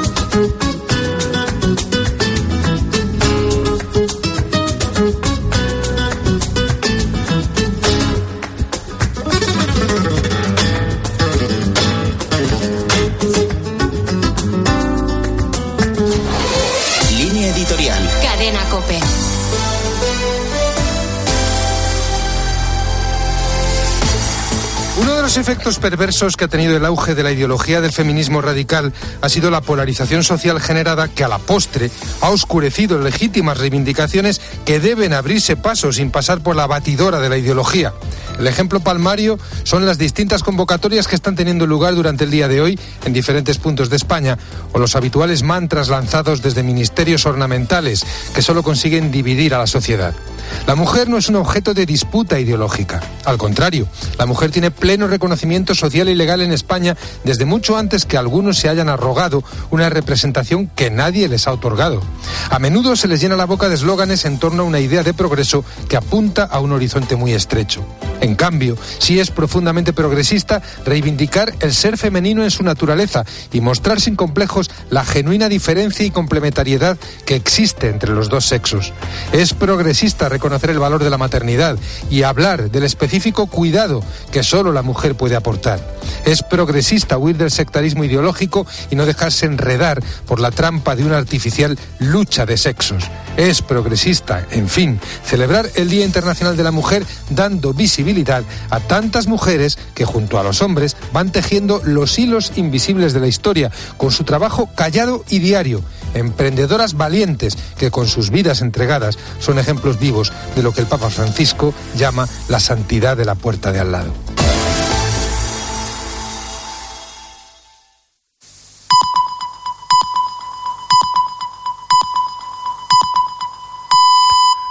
Línea editorial. Cadena COPE. Uno de los efectos perversos que ha tenido el auge de la ideología del feminismo radical ha sido la polarización social generada que a la postre ha oscurecido legítimas reivindicaciones que deben abrirse paso sin pasar por la batidora de la ideología. El ejemplo palmario son las distintas convocatorias que están teniendo lugar durante el día de hoy en diferentes puntos de España, o los habituales mantras lanzados desde ministerios ornamentales que solo consiguen dividir a la sociedad. La mujer no es un objeto de disputa ideológica. Al contrario, la mujer tiene pleno reconocimiento social y legal en España desde mucho antes que algunos se hayan arrogado una representación que nadie les ha otorgado. A menudo se les llena la boca de eslóganes en torno a una idea de progreso que apunta a un horizonte muy estrecho. En cambio, sí es profundamente progresista reivindicar el ser femenino en su naturaleza y mostrar sin complejos la genuina diferencia y complementariedad que existe entre los dos sexos. Es progresista reconocer el valor de la maternidad y hablar del específico cuidado que solo la mujer puede aportar. Es progresista huir del sectarismo ideológico y no dejarse enredar por la trampa de una artificial lucha de sexos. Es progresista, en fin, celebrar el Día Internacional de la Mujer dando visibilidad a tantas mujeres que junto a los hombres van tejiendo los hilos invisibles de la historia con su trabajo callado y diario. Emprendedoras valientes que con sus vidas entregadas son ejemplos vivos de lo que el Papa Francisco llama la santidad de la puerta de al lado.